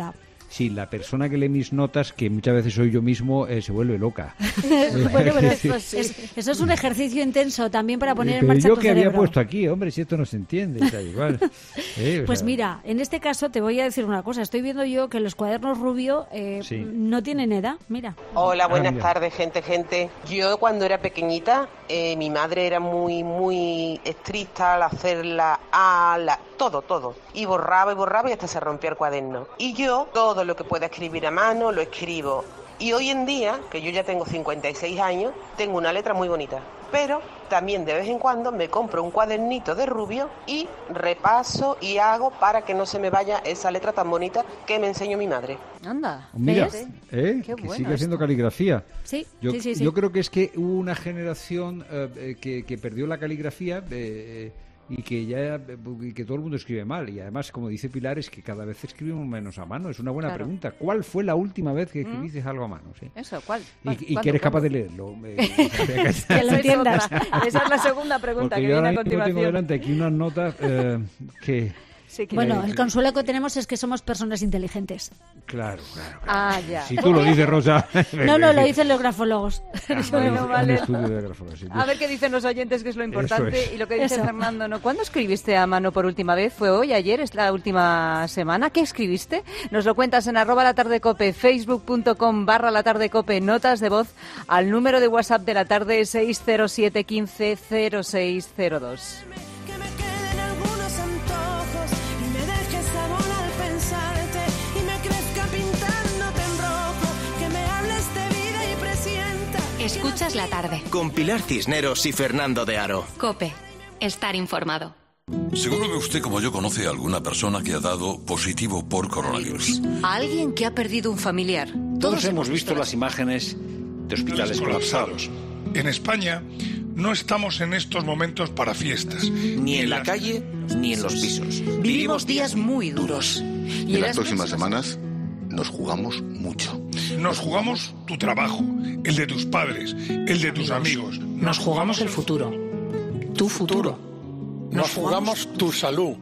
Sí, la persona que lee mis notas, que muchas veces soy yo mismo, eh, se vuelve loca. Bueno, pero eso es, eso es un ejercicio intenso también para poner Pero en marcha yo tu que cerebro. había puesto aquí, hombre, si esto no se entiende, está igual. Eh, o Pues sea, mira, en este caso te voy a decir una cosa. Estoy viendo yo que los cuadernos Rubio eh, Sí. no tienen edad. Mira. Hola, buenas Ah, mira. tardes, gente, gente. Yo cuando era pequeñita, eh, mi madre era muy, muy estricta al hacer la A, la, todo, todo. Y borraba y borraba y hasta se rompía el cuaderno. Y yo, todo lo que pueda escribir a mano, lo escribo. Y hoy en día, que yo ya tengo cincuenta y seis años, tengo una letra muy bonita. Pero también de vez en cuando me compro un cuadernito de Rubio y repaso y hago para que no se me vaya esa letra tan bonita que me enseñó mi madre. Anda, Mira, ¿ves? ¿eh? Qué que bueno sigue haciendo esto. caligrafía. Sí, Yo, sí, sí, sí. yo creo que es que hubo una generación eh, eh, que, que perdió la caligrafía eh, y que ya eh, y que todo el mundo escribe mal. Y además, como dice Pilar, es que cada vez escribimos menos a mano. Es una buena Claro. pregunta. ¿Cuál fue la última vez que ¿Mm? escribiste algo a mano? Sí. Eso, ¿cuál? Y, ¿Cuál? y ¿Cuándo? que eres capaz ¿Cuándo? de leerlo. Eh, Que lo Esa es entiendas. otra. Esa es la segunda pregunta Porque que yo viene a ahora mismo tengo continuación. delante aquí unas notas eh, que... Sí, que- Bueno, el consuelo que tenemos es que somos personas inteligentes. Claro, claro. Ah, ya. Si tú lo dices, Rosa... No, no, lo dicen los grafólogos. Bueno, Un vale. estudio de grafólogos, sí. A ver qué dicen los oyentes, que es lo importante, es. y lo que dice Eso. Fernando, ¿no? ¿Cuándo escribiste a mano por última vez? ¿Fue hoy, ayer? ¿Es la última semana? ¿Qué escribiste? Nos lo cuentas en arroba la tarde cope, facebook.com barra la tarde cope, notas de voz al número de WhatsApp de la tarde seis cero siete uno cinco cero seis cero dos. Que me queden algunos antojos y me dejes sabor al pensarte y me crezca pintándote en rojo, que me hables de vida y presienta. Escuchas la tarde. Con Pilar Cisneros y Fernando de Aro. Cope. Estar informado. Seguro que usted, como yo, conoce a alguna persona que ha dado positivo por coronavirus. A alguien que ha perdido un familiar. Todos hemos visto las imágenes de hospitales colapsados. En España no estamos en estos momentos para fiestas. Ni en la calle, ni en los pisos. Vivimos días muy duros. Y En las próximas semanas nos jugamos mucho. Nos jugamos tu trabajo, el de tus padres, el de tus amigos. Nos jugamos el futuro. Tu futuro. Nos jugamos tu salud,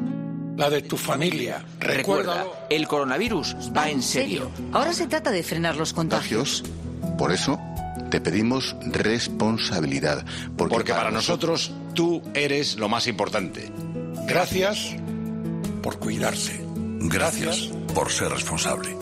la de tu familia. Recuerda, el coronavirus va en serio. Ahora se trata de frenar los contagios. Contagios. Por eso te pedimos responsabilidad. Porque, Porque para nosotros tú eres lo más importante. Gracias por cuidarse. Gracias por ser responsable.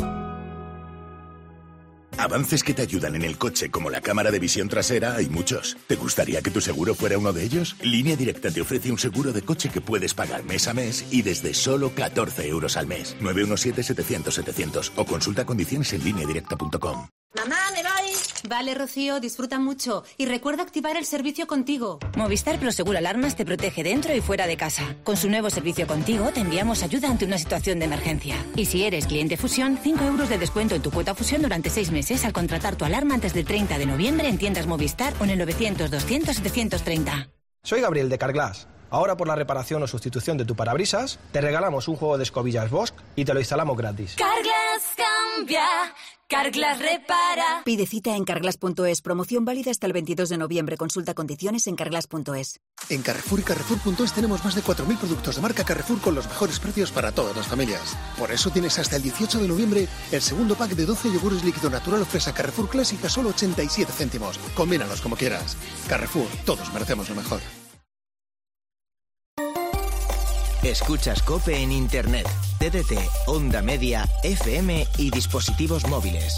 Avances que te ayudan en el coche, como la cámara de visión trasera, hay muchos. ¿Te gustaría que tu seguro fuera uno de ellos? Línea Directa te ofrece un seguro de coche que puedes pagar mes a mes y desde solo catorce euros al mes. nueve uno siete, setecientos, setecientos o consulta condiciones en línea directa punto com. Mamá, me voy. Vale, Rocío, disfruta mucho. Y recuerda activar el servicio Contigo. Movistar Prosegur Alarmas te protege dentro y fuera de casa. Con su nuevo servicio Contigo te enviamos ayuda ante una situación de emergencia. Y si eres cliente Fusión, cinco euros de descuento en tu cuota Fusión durante seis meses al contratar tu alarma antes del treinta de noviembre en tiendas Movistar o en el novecientos, doscientos, setecientos treinta. Soy Gabriel de Carglass. Ahora por la reparación o sustitución de tu parabrisas, te regalamos un juego de escobillas Bosch y te lo instalamos gratis. Carglass cambia, Carglass repara. Pide cita en carglass punto es. Promoción válida hasta el veintidós de noviembre. Consulta condiciones en carglass punto es. En Carrefour y Carrefour punto es tenemos más de cuatro mil productos de marca Carrefour con los mejores precios para todas las familias. Por eso tienes hasta el dieciocho de noviembre el segundo pack de doce yogures líquido natural o fresa Carrefour Clásica a solo ochenta y siete céntimos. Combínalos como quieras. Carrefour, todos merecemos lo mejor. Escuchas COPE en Internet, T D T, Onda Media, F M y dispositivos móviles.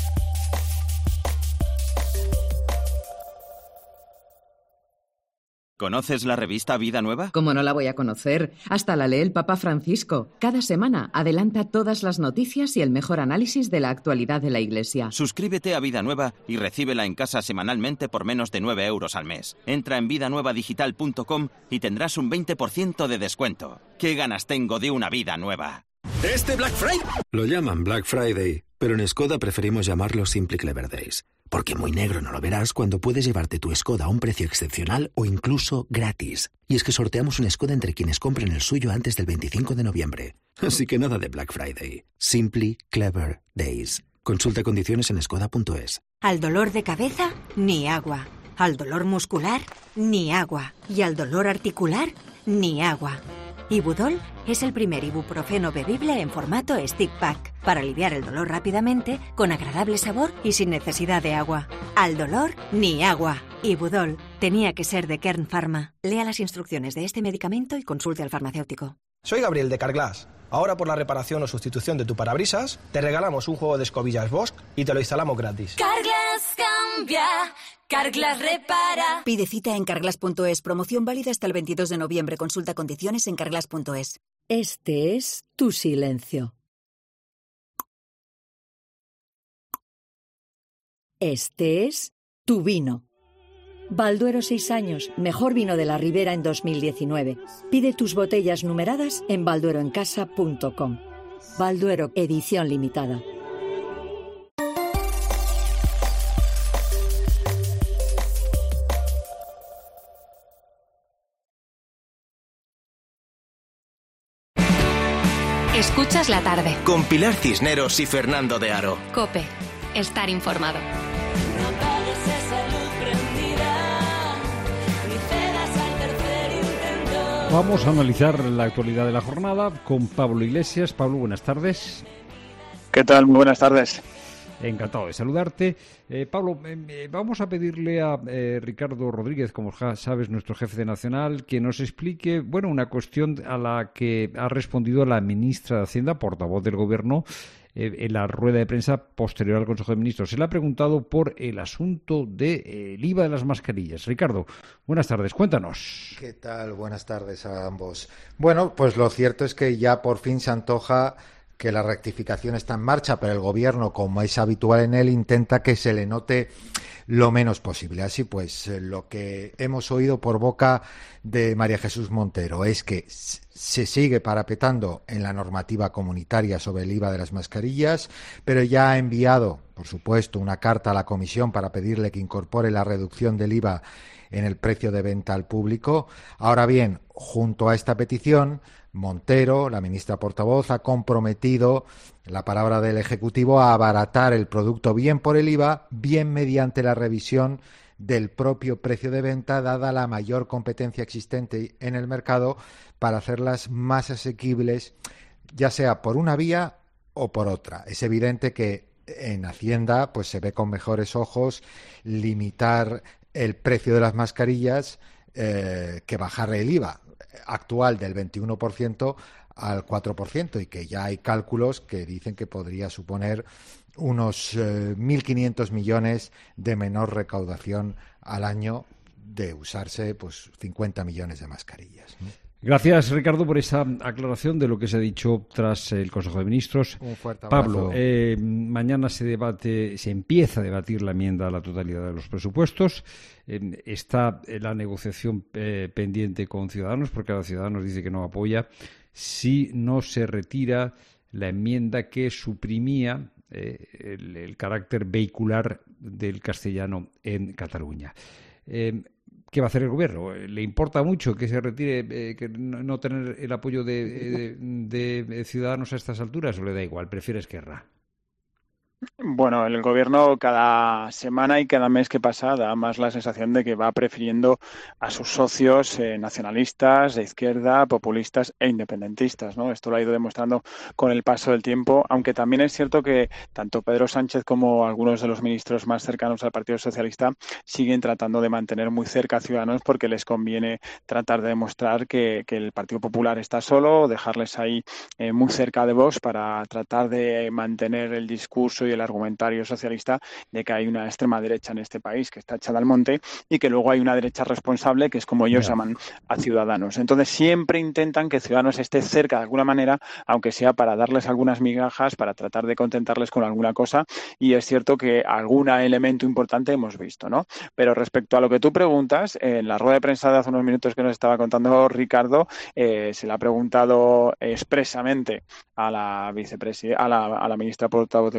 ¿Conoces la revista Vida Nueva? ¿Cómo no la voy a conocer? Hasta la lee el Papa Francisco. Cada semana adelanta todas las noticias y el mejor análisis de la actualidad de la Iglesia. Suscríbete a Vida Nueva y recíbela en casa semanalmente por menos de nueve euros al mes. Entra en vida nueva digital punto com y tendrás un veinte por ciento de descuento. ¿Qué ganas tengo de una vida nueva? ¿Este Black Friday? Lo llaman Black Friday, pero en Skoda preferimos llamarlo Simply Clever Days. Porque muy negro no lo verás cuando puedes llevarte tu Skoda a un precio excepcional o incluso gratis. Y es que sorteamos un Skoda entre quienes compren el suyo antes del veinticinco de noviembre. Así que nada de Black Friday. Simply Clever Days. Consulta condiciones en skoda punto es. Al dolor de cabeza, ni agua. Al dolor muscular, ni agua. Y al dolor articular, ni agua. Ibudol es el primer ibuprofeno bebible en formato stick pack para aliviar el dolor rápidamente, con agradable sabor y sin necesidad de agua. Al dolor, ni agua. Ibudol tenía que ser de Kern Pharma. Lea las instrucciones de este medicamento y consulte al farmacéutico. Soy Gabriel de Carglass. Ahora por la reparación o sustitución de tu parabrisas, te regalamos un juego de escobillas Bosch y te lo instalamos gratis. Carglass cambia, Carglass repara. Pide cita en carglass punto es. Promoción válida hasta el veintidós de noviembre. Consulta condiciones en carglass punto es. Este es tu silencio. Este es tu vino. Balduero seis años, mejor vino de la Ribera en dos mil diecinueve. Pide tus botellas numeradas en balduero en casa punto com. Balduero, edición limitada. Escuchas la tarde. Con Pilar Cisneros y Fernando de Aro. COPE. Estar informado. Vamos a analizar la actualidad de la jornada con Pablo Iglesias. Pablo, buenas tardes. ¿Qué tal? Muy buenas tardes. Encantado de saludarte. Eh, Pablo, eh, vamos a pedirle a eh, Ricardo Rodríguez, como sabes, nuestro jefe de Nacional, que nos explique, bueno, una cuestión a la que ha respondido la ministra de Hacienda, portavoz del Gobierno, eh, en la rueda de prensa posterior al Consejo de Ministros. Se le ha preguntado por el asunto del de, eh, I V A de las mascarillas. Ricardo, buenas tardes, cuéntanos. ¿Qué tal? Buenas tardes a ambos. Bueno, pues lo cierto es que ya por fin se antoja que la rectificación está en marcha, pero el Gobierno, como es habitual en él, intenta que se le note lo menos posible. Así pues, lo que hemos oído por boca de María Jesús Montero es que se sigue parapetando en la normativa comunitaria sobre el I V A de las mascarillas, pero ya ha enviado, por supuesto, una carta a la Comisión para pedirle que incorpore la reducción del I V A en el precio de venta al público. Ahora bien, junto a esta petición, Montero, la ministra portavoz, ha comprometido la palabra del Ejecutivo a abaratar el producto bien por el I V A, bien mediante la revisión del propio precio de venta, dada la mayor competencia existente en el mercado, para hacerlas más asequibles, ya sea por una vía o por otra. Es evidente que en Hacienda pues se ve con mejores ojos limitar el precio de las mascarillas eh, que bajar el I V A actual del veintiuno por ciento al cuatro por ciento, y que ya hay cálculos que dicen que podría suponer unos eh, mil quinientos millones de menor recaudación al año de usarse pues cincuenta millones de mascarillas, ¿no? Gracias, Ricardo, por esa aclaración de lo que se ha dicho tras el Consejo de Ministros. Un fuerte abrazo. Pablo, eh, mañana se debate, se empieza a debatir la enmienda a la totalidad de los presupuestos. Eh, está la negociación eh, pendiente con Ciudadanos, porque ahora Ciudadanos dice que no apoya si no se retira la enmienda que suprimía eh, el, el carácter vehicular del castellano en Cataluña. Eh, ¿Qué va a hacer el Gobierno? ¿Le importa mucho que se retire, eh, que no, no tener el apoyo de, de, de Ciudadanos a estas alturas, o le da igual, prefiere Esquerra? Bueno, el Gobierno cada semana y cada mes que pasa da más la sensación de que va prefiriendo a sus socios eh, nacionalistas, de izquierda, populistas e independentistas, ¿no? Esto lo ha ido demostrando con el paso del tiempo, aunque también es cierto que tanto Pedro Sánchez como algunos de los ministros más cercanos al Partido Socialista siguen tratando de mantener muy cerca a Ciudadanos, porque les conviene tratar de demostrar que, que el Partido Popular está solo, dejarles ahí eh, muy cerca de Vox para tratar de mantener el discurso y el argumentario socialista de que hay una extrema derecha en este país que está echada al monte, y que luego hay una derecha responsable, que es como ellos yeah. llaman a Ciudadanos. Entonces siempre intentan que Ciudadanos esté cerca de alguna manera, aunque sea para darles algunas migajas, para tratar de contentarles con alguna cosa, y es cierto que algún elemento importante hemos visto, ¿no? Pero respecto a lo que tú preguntas, en la rueda de prensa de hace unos minutos que nos estaba contando Ricardo, eh, se le ha preguntado expresamente a la vicepresidenta, a la, a la ministra portavoz del Gobierno,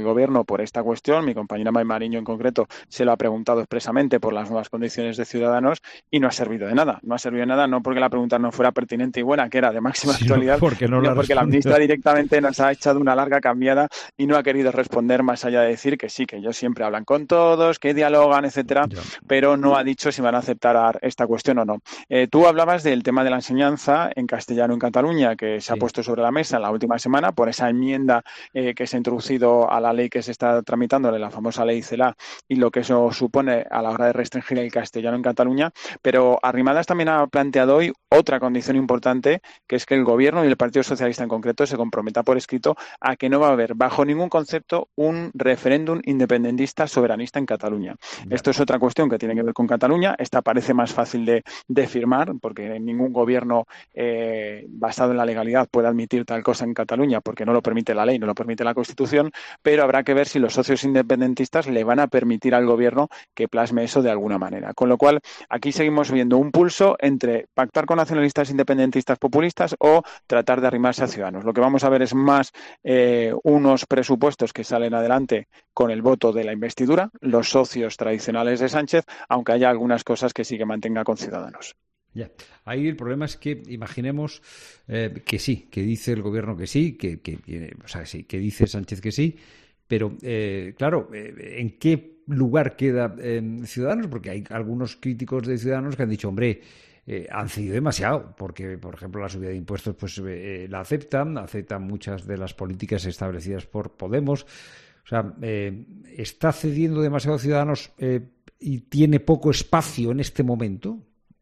por esta cuestión, mi compañera May Mariño en concreto se lo ha preguntado expresamente por las nuevas condiciones de Ciudadanos y no ha servido de nada. No ha servido de nada no porque la pregunta no fuera pertinente y buena, que era de máxima sí, actualidad, porque no sino la porque la ministra directamente nos ha echado una larga cambiada y no ha querido responder más allá de decir que sí, que ellos siempre hablan con todos, que dialogan, etcétera, ya. Pero no ha dicho si van a aceptar esta cuestión o no. Eh, tú hablabas del tema de la enseñanza en castellano en Cataluña, que se sí. ha puesto sobre la mesa en la última semana por esa enmienda eh, que se ha introducido a la ley que se está tramitando, la famosa ley CELA, y lo que eso supone a la hora de restringir el castellano en Cataluña. Pero Arrimadas también ha planteado hoy otra condición importante, que es que el Gobierno y el Partido Socialista en concreto se comprometa por escrito a que no va a haber bajo ningún concepto un referéndum independentista soberanista en Cataluña. Ya. Esto es otra cuestión que tiene que ver con Cataluña. Esta parece más fácil de, de firmar, porque ningún gobierno eh, basado en la legalidad puede admitir tal cosa en Cataluña, porque no lo permite la ley, no lo permite la Constitución, pero habrá que ver si los socios independentistas le van a permitir al Gobierno que plasme eso de alguna manera. Con lo cual, aquí seguimos viendo un pulso entre pactar con nacionalistas independentistas populistas o tratar de arrimarse a Ciudadanos. Lo que vamos a ver es más eh, unos presupuestos que salen adelante con el voto de la investidura, los socios tradicionales de Sánchez, aunque haya algunas cosas que sí que mantenga con Ciudadanos. Ya. Ahí el problema es que imaginemos eh, que sí, que dice el Gobierno que sí, que, que, que, o sea, sí, que dice Sánchez que sí, pero eh, claro, eh, ¿en qué lugar queda eh, Ciudadanos? Porque hay algunos críticos de Ciudadanos que han dicho, hombre, Eh, han cedido demasiado, porque, por ejemplo, la subida de impuestos pues eh, la aceptan, aceptan muchas de las políticas establecidas por Podemos. O sea, eh, está cediendo demasiado Ciudadanos eh, y tiene poco espacio en este momento.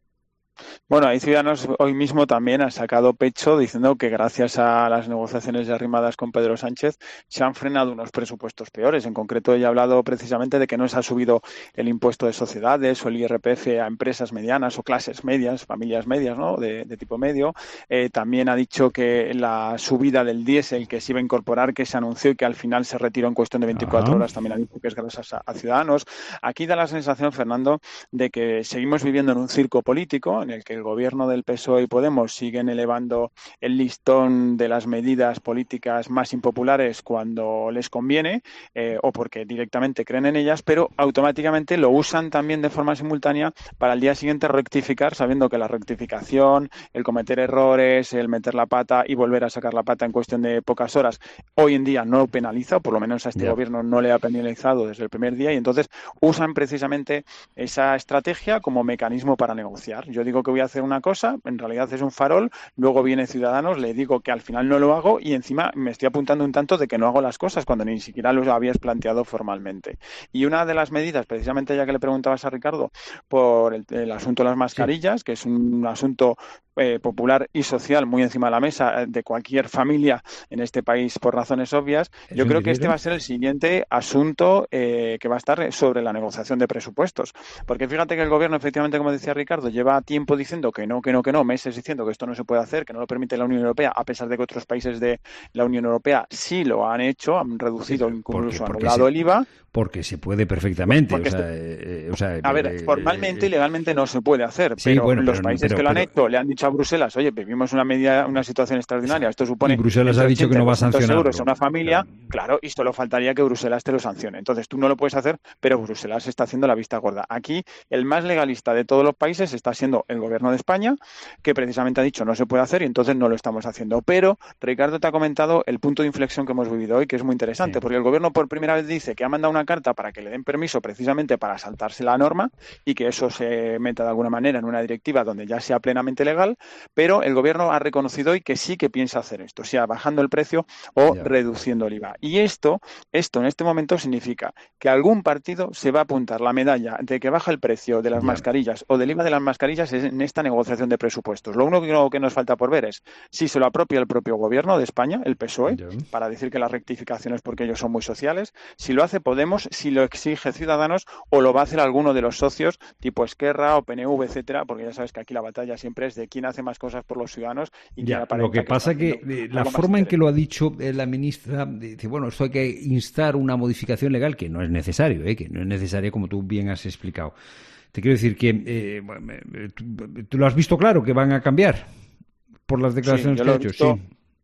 Bueno, ahí Ciudadanos hoy mismo también ha sacado pecho diciendo que gracias a las negociaciones de Arrimadas con Pedro Sánchez se han frenado unos presupuestos peores. En concreto, ella ha hablado precisamente de que no se ha subido el impuesto de sociedades o el I R P F a empresas medianas o clases medias, familias medias, ¿no?, de, de tipo medio. Eh, también ha dicho que la subida del diésel que se iba a incorporar, que se anunció y que al final se retiró en cuestión de veinticuatro Ajá. horas, también ha dicho que es gracias a, a Ciudadanos. Aquí da la sensación, Fernando, de que seguimos viviendo en un circo político en el que el gobierno del P S O E y Podemos siguen elevando el listón de las medidas políticas más impopulares cuando les conviene eh, o porque directamente creen en ellas, pero automáticamente lo usan también de forma simultánea para al día siguiente rectificar, sabiendo que la rectificación, el cometer errores, el meter la pata y volver a sacar la pata en cuestión de pocas horas, hoy en día no penaliza, o por lo menos a este yeah. gobierno no le ha penalizado desde el primer día, y entonces usan precisamente esa estrategia como mecanismo para negociar. Yo digo que voy a hacer una cosa, en realidad es un farol, luego viene Ciudadanos, le digo que al final no lo hago y encima me estoy apuntando un tanto de que no hago las cosas cuando ni siquiera lo habías planteado formalmente. Y una de las medidas, precisamente ya que le preguntabas a Ricardo por el, el asunto de las mascarillas, sí. que es un asunto eh, popular y social muy encima de la mesa de cualquier familia en este país por razones obvias, yo creo dinero? que este va a ser el siguiente asunto eh, que va a estar sobre la negociación de presupuestos. Porque fíjate que el gobierno, efectivamente, como decía Ricardo, lleva tiempo diciendo que no, que no, que no, meses diciendo que esto no se puede hacer, que no lo permite la Unión Europea, a pesar de que otros países de la Unión Europea sí lo han hecho, han reducido, sí, incluso han anulado el I V A. Porque se puede perfectamente. Porque o sea, este, eh, o sea, a ver, eh, formalmente eh, y legalmente no se puede hacer, sí, pero bueno, los pero, países pero, que lo han pero, hecho le han dicho a Bruselas, oye, vivimos una medida, una situación extraordinaria, esto supone... Y Bruselas ha dicho que no va a sancionar. euros a una familia, claro. claro, y solo faltaría que Bruselas te lo sancione. Entonces tú no lo puedes hacer, pero Bruselas está haciendo la vista gorda. Aquí el más legalista de todos los países está siendo el gobierno de España, que precisamente ha dicho no se puede hacer y entonces no lo estamos haciendo. Pero Ricardo te ha comentado el punto de inflexión que hemos vivido hoy, que es muy interesante, sí. porque el gobierno por primera vez dice que ha mandado una carta para que le den permiso precisamente para saltarse la norma y que eso se meta de alguna manera en una directiva donde ya sea plenamente legal, pero el gobierno ha reconocido hoy que sí que piensa hacer esto, sea bajando el precio o yeah. reduciendo el I V A. Y esto, esto en este momento significa que algún partido se va a apuntar la medalla de que baja el precio de las yeah. mascarillas o del I V A de las mascarillas en esta negociación de presupuestos. Lo único que nos falta por ver es si se lo apropia el propio gobierno de España, el P S O E, yeah. para decir que las rectificaciones porque ellos son muy sociales, si lo hace Podemos, si lo exige Ciudadanos, o lo va a hacer alguno de los socios tipo Esquerra o P N V, etcétera, porque ya sabes que aquí la batalla siempre es de quién hace más cosas por los ciudadanos y quién aparenta. Lo que pasa es que, que la forma en que lo ha dicho eh, la ministra, dice, bueno, esto hay que instar una modificación legal que no es necesario, eh, que no es necesaria como tú bien has explicado. Te quiero decir que eh, bueno, tú, tú lo has visto claro que van a cambiar por las declaraciones sí, que ha hecho, visto... sí.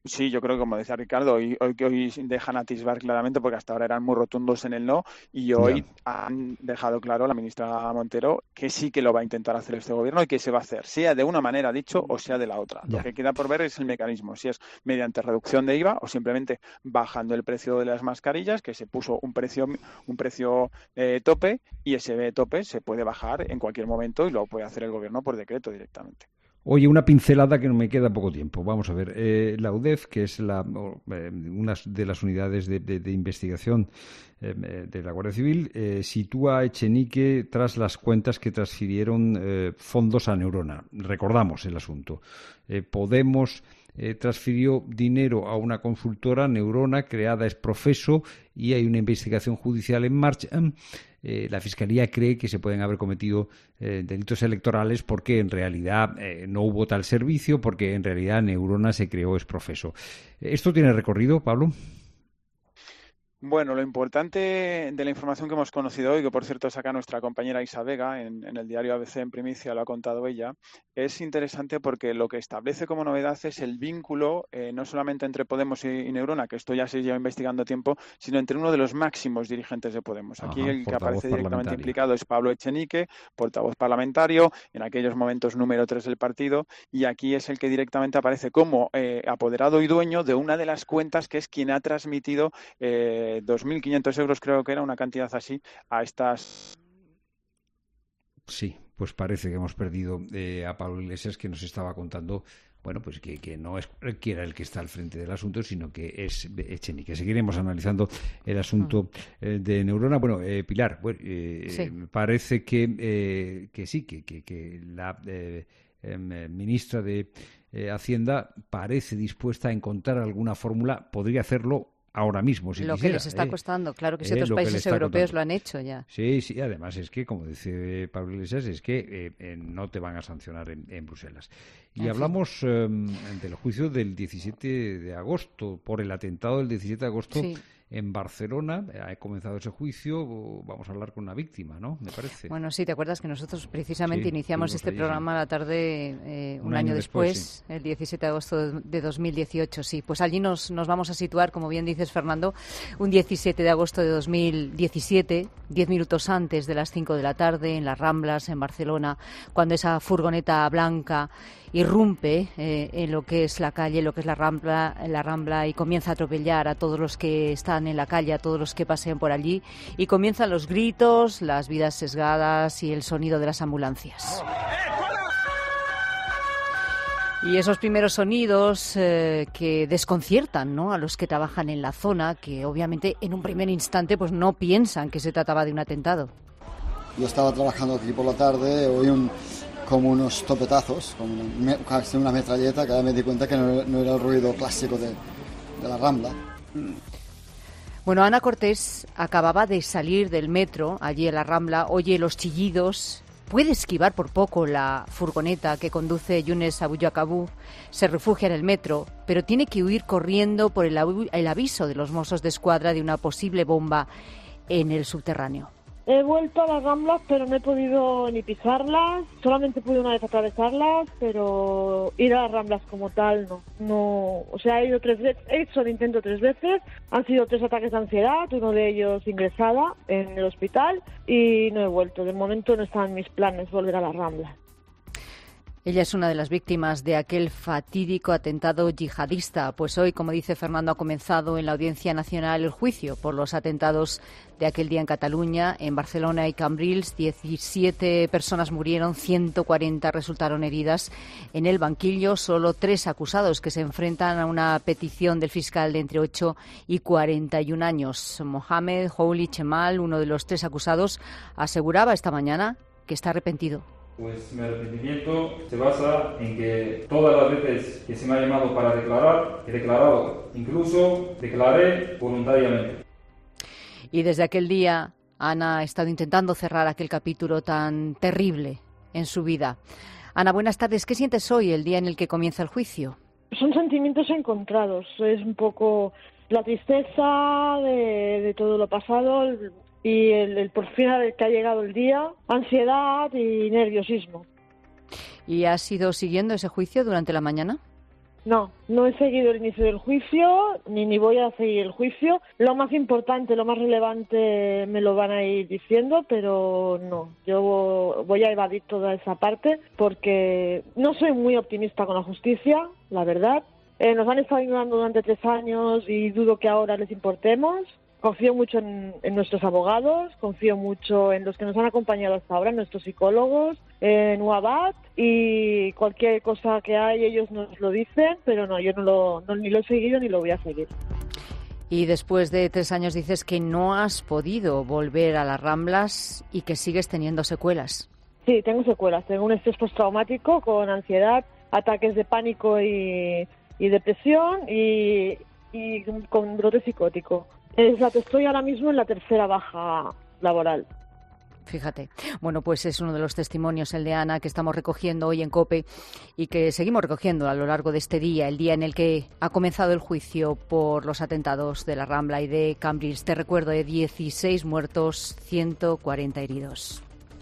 Sí, yo creo que, como decía Ricardo, hoy, hoy, hoy dejan atisbar claramente, porque hasta ahora eran muy rotundos en el no, y hoy yeah. han dejado claro la ministra Montero que sí que lo va a intentar hacer este gobierno y que se va a hacer, sea de una manera dicho o sea de la otra. Yeah. Lo que queda por ver es el mecanismo, si es mediante reducción de I V A o simplemente bajando el precio de las mascarillas, que se puso un precio un precio eh, tope, y ese tope se puede bajar en cualquier momento y lo puede hacer el gobierno por decreto directamente. Oye, una pincelada que no me queda poco tiempo. Vamos a ver, eh, la U D E F, que es la, eh, una de las unidades de, de, de investigación eh, de la Guardia Civil, eh, sitúa a Echenique tras las cuentas que transfirieron eh, fondos a Neurona. Recordamos el asunto. Eh, Podemos eh, transfirió dinero a una consultora, Neurona, creada ex profeso, y hay una investigación judicial en marcha. Eh, la Fiscalía cree que se pueden haber cometido eh, delitos electorales porque en realidad eh, no hubo tal servicio, porque en realidad Neurona se creó ex profeso. ¿Esto tiene recorrido, Pablo? Bueno, lo importante de la información que hemos conocido hoy, que por cierto saca nuestra compañera Isa Vega en, en el diario A B C en primicia, lo ha contado ella, es interesante porque lo que establece como novedad es el vínculo eh, no solamente entre Podemos y, y Neurona, que esto ya se lleva investigando tiempo, sino entre uno de los máximos dirigentes de Podemos. Aquí Ajá, el que aparece directamente implicado es Pablo Echenique, portavoz parlamentario, en aquellos momentos número tres del partido, y aquí es el que directamente aparece como eh, apoderado y dueño de una de las cuentas, que es quien ha transmitido eh, dos mil quinientos euros, creo que era una cantidad así, a estas... Sí, pues parece que hemos perdido eh, a Pablo Iglesias, que nos estaba contando, bueno, pues que, que no es cualquiera el que está al frente del asunto, sino que es Echenique. Seguiremos analizando el asunto eh, de Neurona. Bueno, eh, Pilar, bueno, eh, sí. parece que, eh, que sí, que, que, que la eh, eh, ministra de eh, Hacienda parece dispuesta a encontrar alguna fórmula, podría hacerlo ahora mismo, si lo quisiera, que les está eh, costando, claro que si eh, otros países europeos contando. lo han hecho ya. Sí, sí, además es que, como dice Pablo Iglesias, es que eh, eh, no te van a sancionar en, en Bruselas. Y en hablamos eh, del juicio del diecisiete de agosto, por el atentado del diecisiete de agosto sí. en Barcelona. Ha comenzado ese juicio, vamos a hablar con una víctima, ¿no? Me parece. Bueno, sí, ¿te acuerdas que nosotros precisamente sí, iniciamos este allí, programa sí. a la tarde, eh, un, un año, año después, después sí. el diecisiete de agosto de dos mil dieciocho, sí. Pues allí nos, nos vamos a situar, como bien dices, Fernando, un diecisiete de agosto de dos mil diecisiete, diez minutos antes de las cinco de la tarde, en las Ramblas, en Barcelona, cuando esa furgoneta blanca irrumpe eh, en lo que es la calle, lo que es la Rambla, la Rambla y comienza a atropellar a todos los que están en la calle, a todos los que pasean por allí, y comienzan los gritos, las vidas sesgadas y el sonido de las ambulancias. Y esos primeros sonidos eh, que desconciertan, ¿no?, a los que trabajan en la zona, que obviamente en un primer instante pues no piensan que se trataba de un atentado. Yo estaba trabajando aquí por la tarde, oí un, como unos topetazos, como una, casi una metralleta, que me di cuenta que no, no era el ruido clásico de, de la Rambla. Bueno, Ana Cortés acababa de salir del metro, allí en la Rambla, oye los chillidos, puede esquivar por poco la furgoneta que conduce Younes Abuyakabou, se refugia en el metro, pero tiene que huir corriendo por el, av- el aviso de los Mossos de Escuadra de una posible bomba en el subterráneo. He vuelto a las Ramblas, pero no he podido ni pisarlas, solamente pude una vez atravesarlas, pero ir a las Ramblas como tal no. no o sea, he ido tres veces, he hecho el intento tres veces, han sido tres ataques de ansiedad, uno de ellos ingresada en el hospital y no he vuelto. De momento no están mis planes volver a las Ramblas. Ella es una de las víctimas de aquel fatídico atentado yihadista. Pues hoy, como dice Fernando, ha comenzado en la Audiencia Nacional el juicio por los atentados de aquel día en Cataluña, en Barcelona y Cambrils. diecisiete personas murieron, ciento cuarenta resultaron heridas. En el banquillo, solo tres acusados que se enfrentan a una petición del fiscal de entre ocho y cuarenta y un años. Mohamed Houli Chemal, uno de los tres acusados, aseguraba esta mañana que está arrepentido. Pues mi arrepentimiento se basa en que todas las veces que se me ha llamado para declarar, he declarado, incluso declaré voluntariamente. Y desde aquel día, Ana ha estado intentando cerrar aquel capítulo tan terrible en su vida. Ana, buenas tardes. ¿Qué sientes hoy, el día en el que comienza el juicio? Son sentimientos encontrados. Es un poco la tristeza de, de todo lo pasado, el, y el, el por fin que ha llegado el día, ansiedad y nerviosismo. ¿Y has ido siguiendo ese juicio durante la mañana? No, no he seguido el inicio del juicio, ni, ni voy a seguir el juicio. Lo más importante, lo más relevante me lo van a ir diciendo, pero no, yo voy a evadir toda esa parte porque no soy muy optimista con la justicia, la verdad. Eh, nos han estado ignorando durante tres años y dudo que ahora les importemos. Confío mucho en, en nuestros abogados, confío mucho en los que nos han acompañado hasta ahora, nuestros psicólogos, en U A B A T, y cualquier cosa que hay ellos nos lo dicen, pero no, yo no lo, no, ni lo he seguido ni lo voy a seguir. Y después de tres años dices que no has podido volver a las Ramblas y que sigues teniendo secuelas. Sí, tengo secuelas, tengo un estrés postraumático con ansiedad, ataques de pánico y, y depresión y, y con brote psicótico. Es la que estoy ahora mismo en la tercera baja laboral. Fíjate. Bueno, pues es uno de los testimonios, el de Ana, que estamos recogiendo hoy en COPE y que seguimos recogiendo a lo largo de este día, el día en el que ha comenzado el juicio por los atentados de la Rambla y de Cambrils. Te recuerdo, de dieciséis muertos, ciento cuarenta heridos.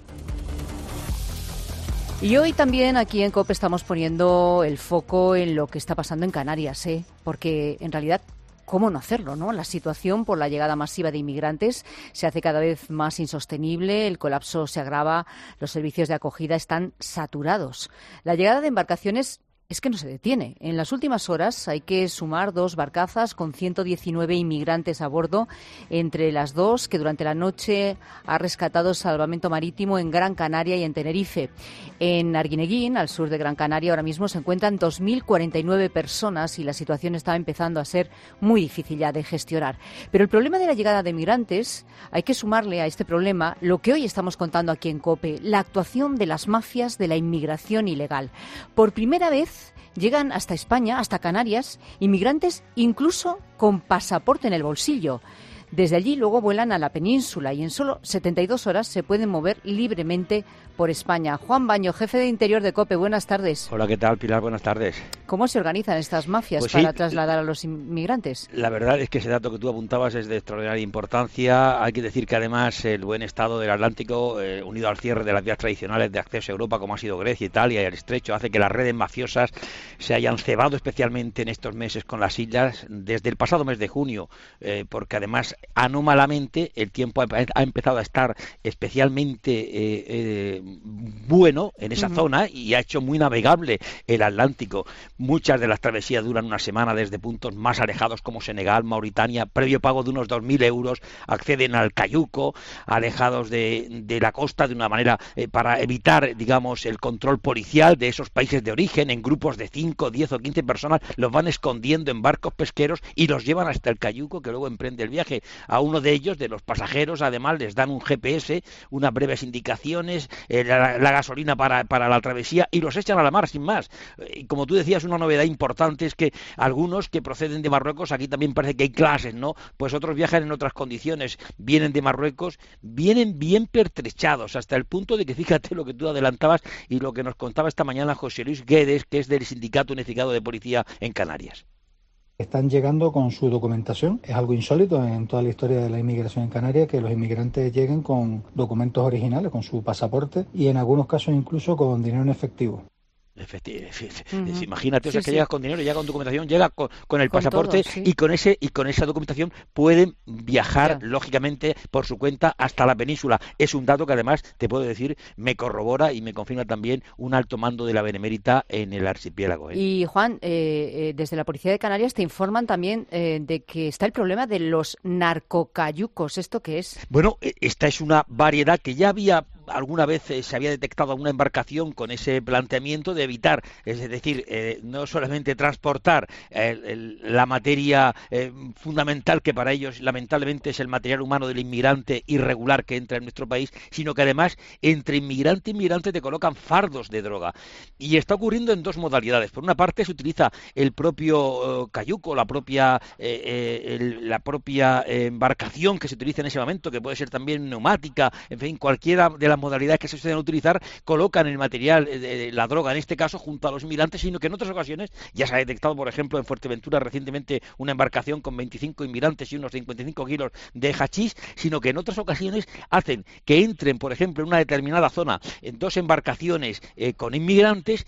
Y hoy también aquí en COPE estamos poniendo el foco en lo que está pasando en Canarias, ¿eh? Porque en realidad, ¿cómo no hacerlo, no? La situación por la llegada masiva de inmigrantes se hace cada vez más insostenible, el colapso se agrava, los servicios de acogida están saturados. La llegada de embarcaciones es que no se detiene. En las últimas horas hay que sumar dos barcazas con ciento diecinueve inmigrantes a bordo, entre las dos que durante la noche ha rescatado Salvamento Marítimo en Gran Canaria y en Tenerife. En Arguineguín, al sur de Gran Canaria, ahora mismo se encuentran dos mil cuarenta y nueve personas y la situación está empezando a ser muy difícil ya de gestionar. Pero el problema de la llegada de migrantes, hay que sumarle a este problema lo que hoy estamos contando aquí en COPE, la actuación de las mafias de la inmigración ilegal. Por primera vez llegan hasta España, hasta Canarias, inmigrantes incluso con pasaporte en el bolsillo. Desde allí luego vuelan a la península y en solo setenta y dos horas se pueden mover libremente por España. Juan Baño, jefe de Interior de COPE, buenas tardes. Hola, ¿qué tal, Pilar? Buenas tardes. ¿Cómo se organizan estas mafias pues para sí, trasladar a los inmigrantes? La verdad es que ese dato que tú apuntabas es de extraordinaria importancia. Hay que decir que además el buen estado del Atlántico, eh, unido al cierre de las vías tradicionales de acceso a Europa, como ha sido Grecia, Italia y el Estrecho, hace que las redes mafiosas se hayan cebado especialmente en estos meses con las islas desde el pasado mes de junio, eh, porque además anómalamente el tiempo ha, ha empezado a estar especialmente eh, eh, bueno en esa uh-huh. zona y ha hecho muy navegable el Atlántico. Muchas de las travesías duran una semana desde puntos más alejados como Senegal, Mauritania, previo pago de unos dos mil euros, acceden al Cayuco, alejados de, de la costa de una manera eh, para evitar, digamos, el control policial de esos países de origen. En grupos de cinco, diez o quince personas los van escondiendo en barcos pesqueros y los llevan hasta el Cayuco, que luego emprende el viaje. A uno de ellos, de los pasajeros, además les dan un G P S, unas breves indicaciones, eh, la, la gasolina para, para la travesía y los echan a la mar sin más. Y como tú decías, una novedad importante es que algunos que proceden de Marruecos, aquí también parece que hay clases, ¿no? Pues otros viajan en otras condiciones, vienen de Marruecos, vienen bien pertrechados, hasta el punto de que, fíjate lo que tú adelantabas y lo que nos contaba esta mañana José Luis Guedes, que es del Sindicato Unificado de Policía en Canarias. Están llegando con su documentación. Es algo insólito en toda la historia de la inmigración en Canarias que los inmigrantes lleguen con documentos originales, con su pasaporte y en algunos casos incluso con dinero en efectivo. Efectivamente, uh-huh. Imagínate, o sea, sí, que sí. llega con dinero, llega con documentación, llega con, con el con pasaporte todo, sí. y con ese y con esa documentación pueden viajar ya. lógicamente por su cuenta hasta la península. Es un dato que además te puedo decir me corrobora y me confirma también un alto mando de la Benemérita en el archipiélago. ¿eh? Y Juan, eh, eh, desde la Policía de Canarias te informan también eh, de que está el problema de los narcocayucos. ¿Esto qué es? Bueno, esta es una variedad que ya había alguna vez eh, se había detectado una embarcación con ese planteamiento de evitar, es decir, eh, no solamente transportar eh, el, la materia eh, fundamental que para ellos lamentablemente es el material humano del inmigrante irregular que entra en nuestro país, sino que además entre inmigrante e inmigrante te colocan fardos de droga. Y está ocurriendo en dos modalidades. Por una parte se utiliza el propio eh, cayuco, la propia eh, eh, el, la propia eh, embarcación que se utiliza en ese momento, que puede ser también neumática, en fin, cualquiera de las modalidades que se suelen utilizar, colocan el material, eh, la droga en este caso, junto a los inmigrantes, sino que en otras ocasiones ya se ha detectado, por ejemplo, en Fuerteventura recientemente una embarcación con veinticinco inmigrantes y unos cincuenta y cinco kilos de hachís, sino que en otras ocasiones hacen que entren, por ejemplo, en una determinada zona en dos embarcaciones eh, con inmigrantes,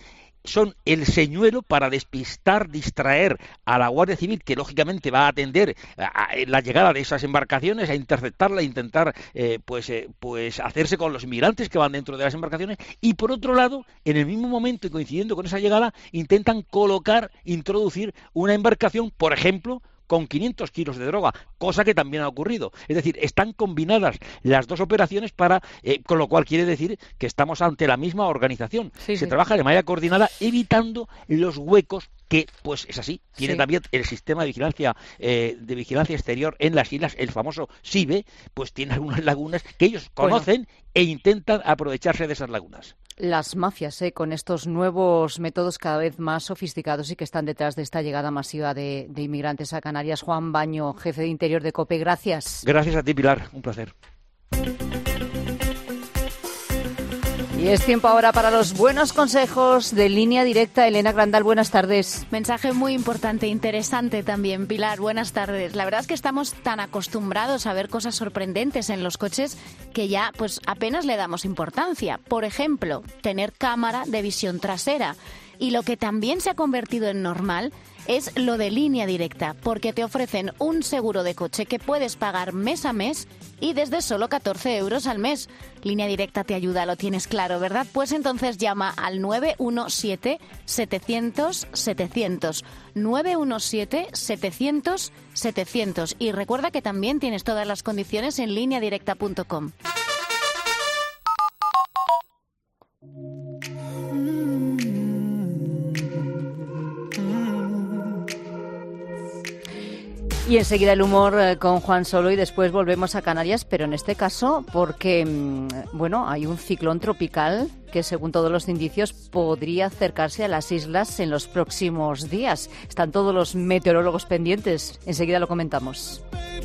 son el señuelo para despistar, distraer a la Guardia Civil, que lógicamente va a atender a, a la llegada de esas embarcaciones, a interceptarla, a intentar eh, pues, eh, pues hacerse con los inmigrantes que van dentro de las embarcaciones, y por otro lado, en el mismo momento y coincidiendo con esa llegada, intentan colocar, introducir una embarcación, por ejemplo, con quinientos kilos de droga, cosa que también ha ocurrido. Es decir, están combinadas las dos operaciones para, eh, con lo cual quiere decir que estamos ante la misma organización. Sí, Se sí. trabaja de manera coordinada, evitando los huecos que, pues es así, tiene Sí. también el sistema de vigilancia eh, de vigilancia exterior en las islas, el famoso S I B E, pues tiene algunas lagunas que ellos conocen Bueno. e intentan aprovecharse de esas lagunas. Las mafias, ¿eh? Con estos nuevos métodos cada vez más sofisticados y que están detrás de esta llegada masiva de, de inmigrantes a Canarias. Juan Baño, jefe de Interior de COPE, gracias. Gracias a ti, Pilar, un placer. Y es tiempo ahora para los buenos consejos de Línea Directa. Elena Grandal, buenas tardes. Mensaje muy importante, interesante también, Pilar. Buenas tardes. La verdad es que estamos tan acostumbrados a ver cosas sorprendentes en los coches que ya pues apenas le damos importancia. Por ejemplo, tener cámara de visión trasera. Y lo que también se ha convertido en normal es lo de Línea Directa, porque te ofrecen un seguro de coche que puedes pagar mes a mes y desde solo catorce euros al mes. Línea Directa te ayuda, lo tienes claro, ¿verdad? Pues entonces llama al nueve uno siete, setecientos, setecientos. nueve uno siete, setecientos, setecientos. Y recuerda que también tienes todas las condiciones en línea directa punto com. Y enseguida el humor eh, con Juan Solo y después volvemos a Canarias, pero en este caso porque, mm, bueno, hay un ciclón tropical que según todos los indicios podría acercarse a las islas en los próximos días. Están todos los meteorólogos pendientes. Enseguida lo comentamos.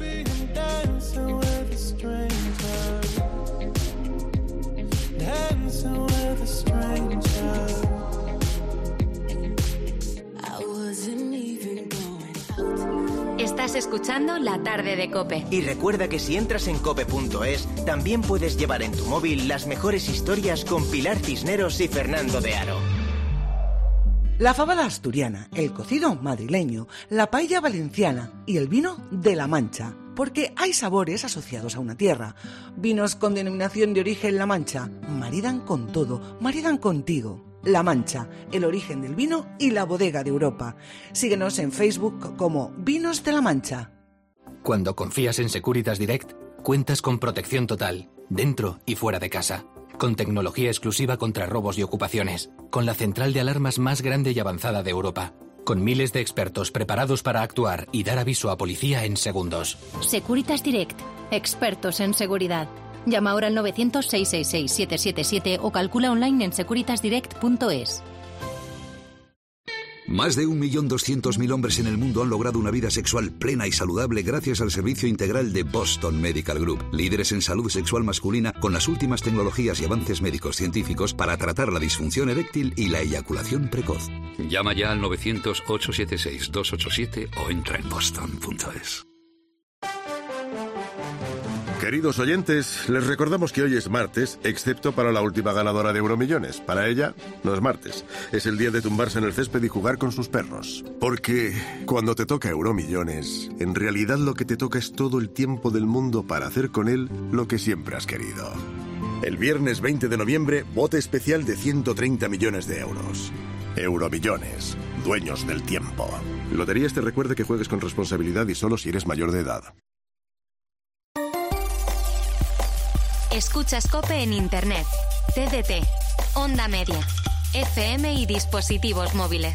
Estás escuchando La Tarde de COPE. Y recuerda que si entras en cope punto es, también puedes llevar en tu móvil las mejores historias con Pilar Cisneros y Fernando de Aro. La fábala asturiana, el cocido madrileño, la paella valenciana y el vino de La Mancha. Porque hay sabores asociados a una tierra. Vinos con denominación de origen La Mancha maridan con todo, maridan contigo. La Mancha, el origen del vino y la bodega de Europa. Síguenos en Facebook como Vinos de La Mancha. Cuando confías en Securitas Direct, cuentas con protección total, dentro y fuera de casa. Con tecnología exclusiva contra robos y ocupaciones. Con la central de alarmas más grande y avanzada de Europa. Con miles de expertos preparados para actuar y dar aviso a policía en segundos. Securitas Direct, expertos en seguridad. Llama ahora al novecientos, seiscientos sesenta y seis, setecientos setenta y siete o calcula online en securitas direct punto es. Más de un millón doscientos mil hombres en el mundo han logrado una vida sexual plena y saludable gracias al servicio integral de Boston Medical Group. Líderes en salud sexual masculina con las últimas tecnologías y avances médicos científicos para tratar la disfunción eréctil y la eyaculación precoz. Llama ya al novecientos, ochocientos setenta y seis, doscientos ochenta y siete o entra en boston punto es. Queridos oyentes, les recordamos que hoy es martes, excepto para la última ganadora de Euromillones. Para ella, no es martes. Es el día de tumbarse en el césped y jugar con sus perros. Porque cuando te toca Euromillones, en realidad lo que te toca es todo el tiempo del mundo para hacer con él lo que siempre has querido. El viernes veinte de noviembre, bote especial de ciento treinta millones de euros. Euromillones, dueños del tiempo. Loterías te recuerda que juegues con responsabilidad y solo si eres mayor de edad. Escuchas COPE en Internet, T D T, Onda Media, F M y dispositivos móviles.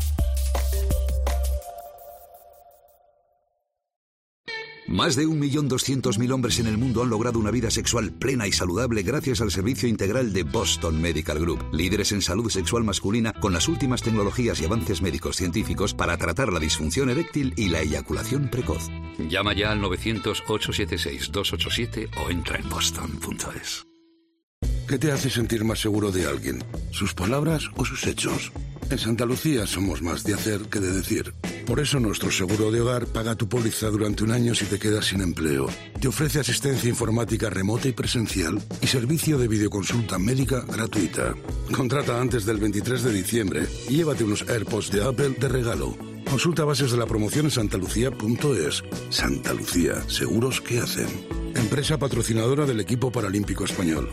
Más de un millón doscientos mil hombres en el mundo han logrado una vida sexual plena y saludable gracias al servicio integral de Boston Medical Group. Líderes en salud sexual masculina con las últimas tecnologías y avances médicos científicos para tratar la disfunción eréctil y la eyaculación precoz. Llama ya al novecientos, ochocientos setenta y seis, doscientos ochenta y siete o entra en boston punto es. ¿Qué te hace sentir más seguro de alguien? ¿Sus palabras o sus hechos? En Santa Lucía somos más de hacer que de decir. Por eso nuestro seguro de hogar paga tu póliza durante un año si te quedas sin empleo. Te ofrece asistencia informática remota y presencial y servicio de videoconsulta médica gratuita. Contrata antes del veintitrés de diciembre y llévate unos AirPods de Apple de regalo. Consulta bases de la promoción en santalucía punto es. Santa Lucía, seguros que hacen. Empresa patrocinadora del equipo paralímpico español.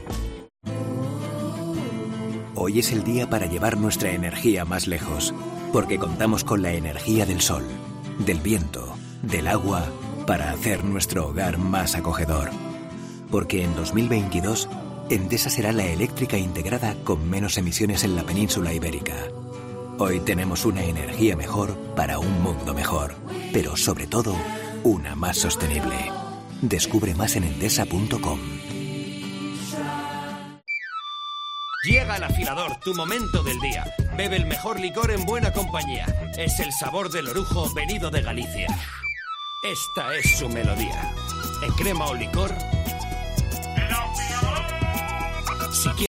Hoy es el día para llevar nuestra energía más lejos, porque contamos con la energía del sol, del viento, del agua, para hacer nuestro hogar más acogedor. Porque en dos mil veintidós, Endesa será la eléctrica integrada con menos emisiones en la península ibérica. Hoy tenemos una energía mejor para un mundo mejor, pero sobre todo, una más sostenible. Descubre más en endesa punto com. Llega al afilador, tu momento del día. Bebe el mejor licor en buena compañía. Es el sabor del orujo venido de Galicia. Esta es su melodía. En crema o licor,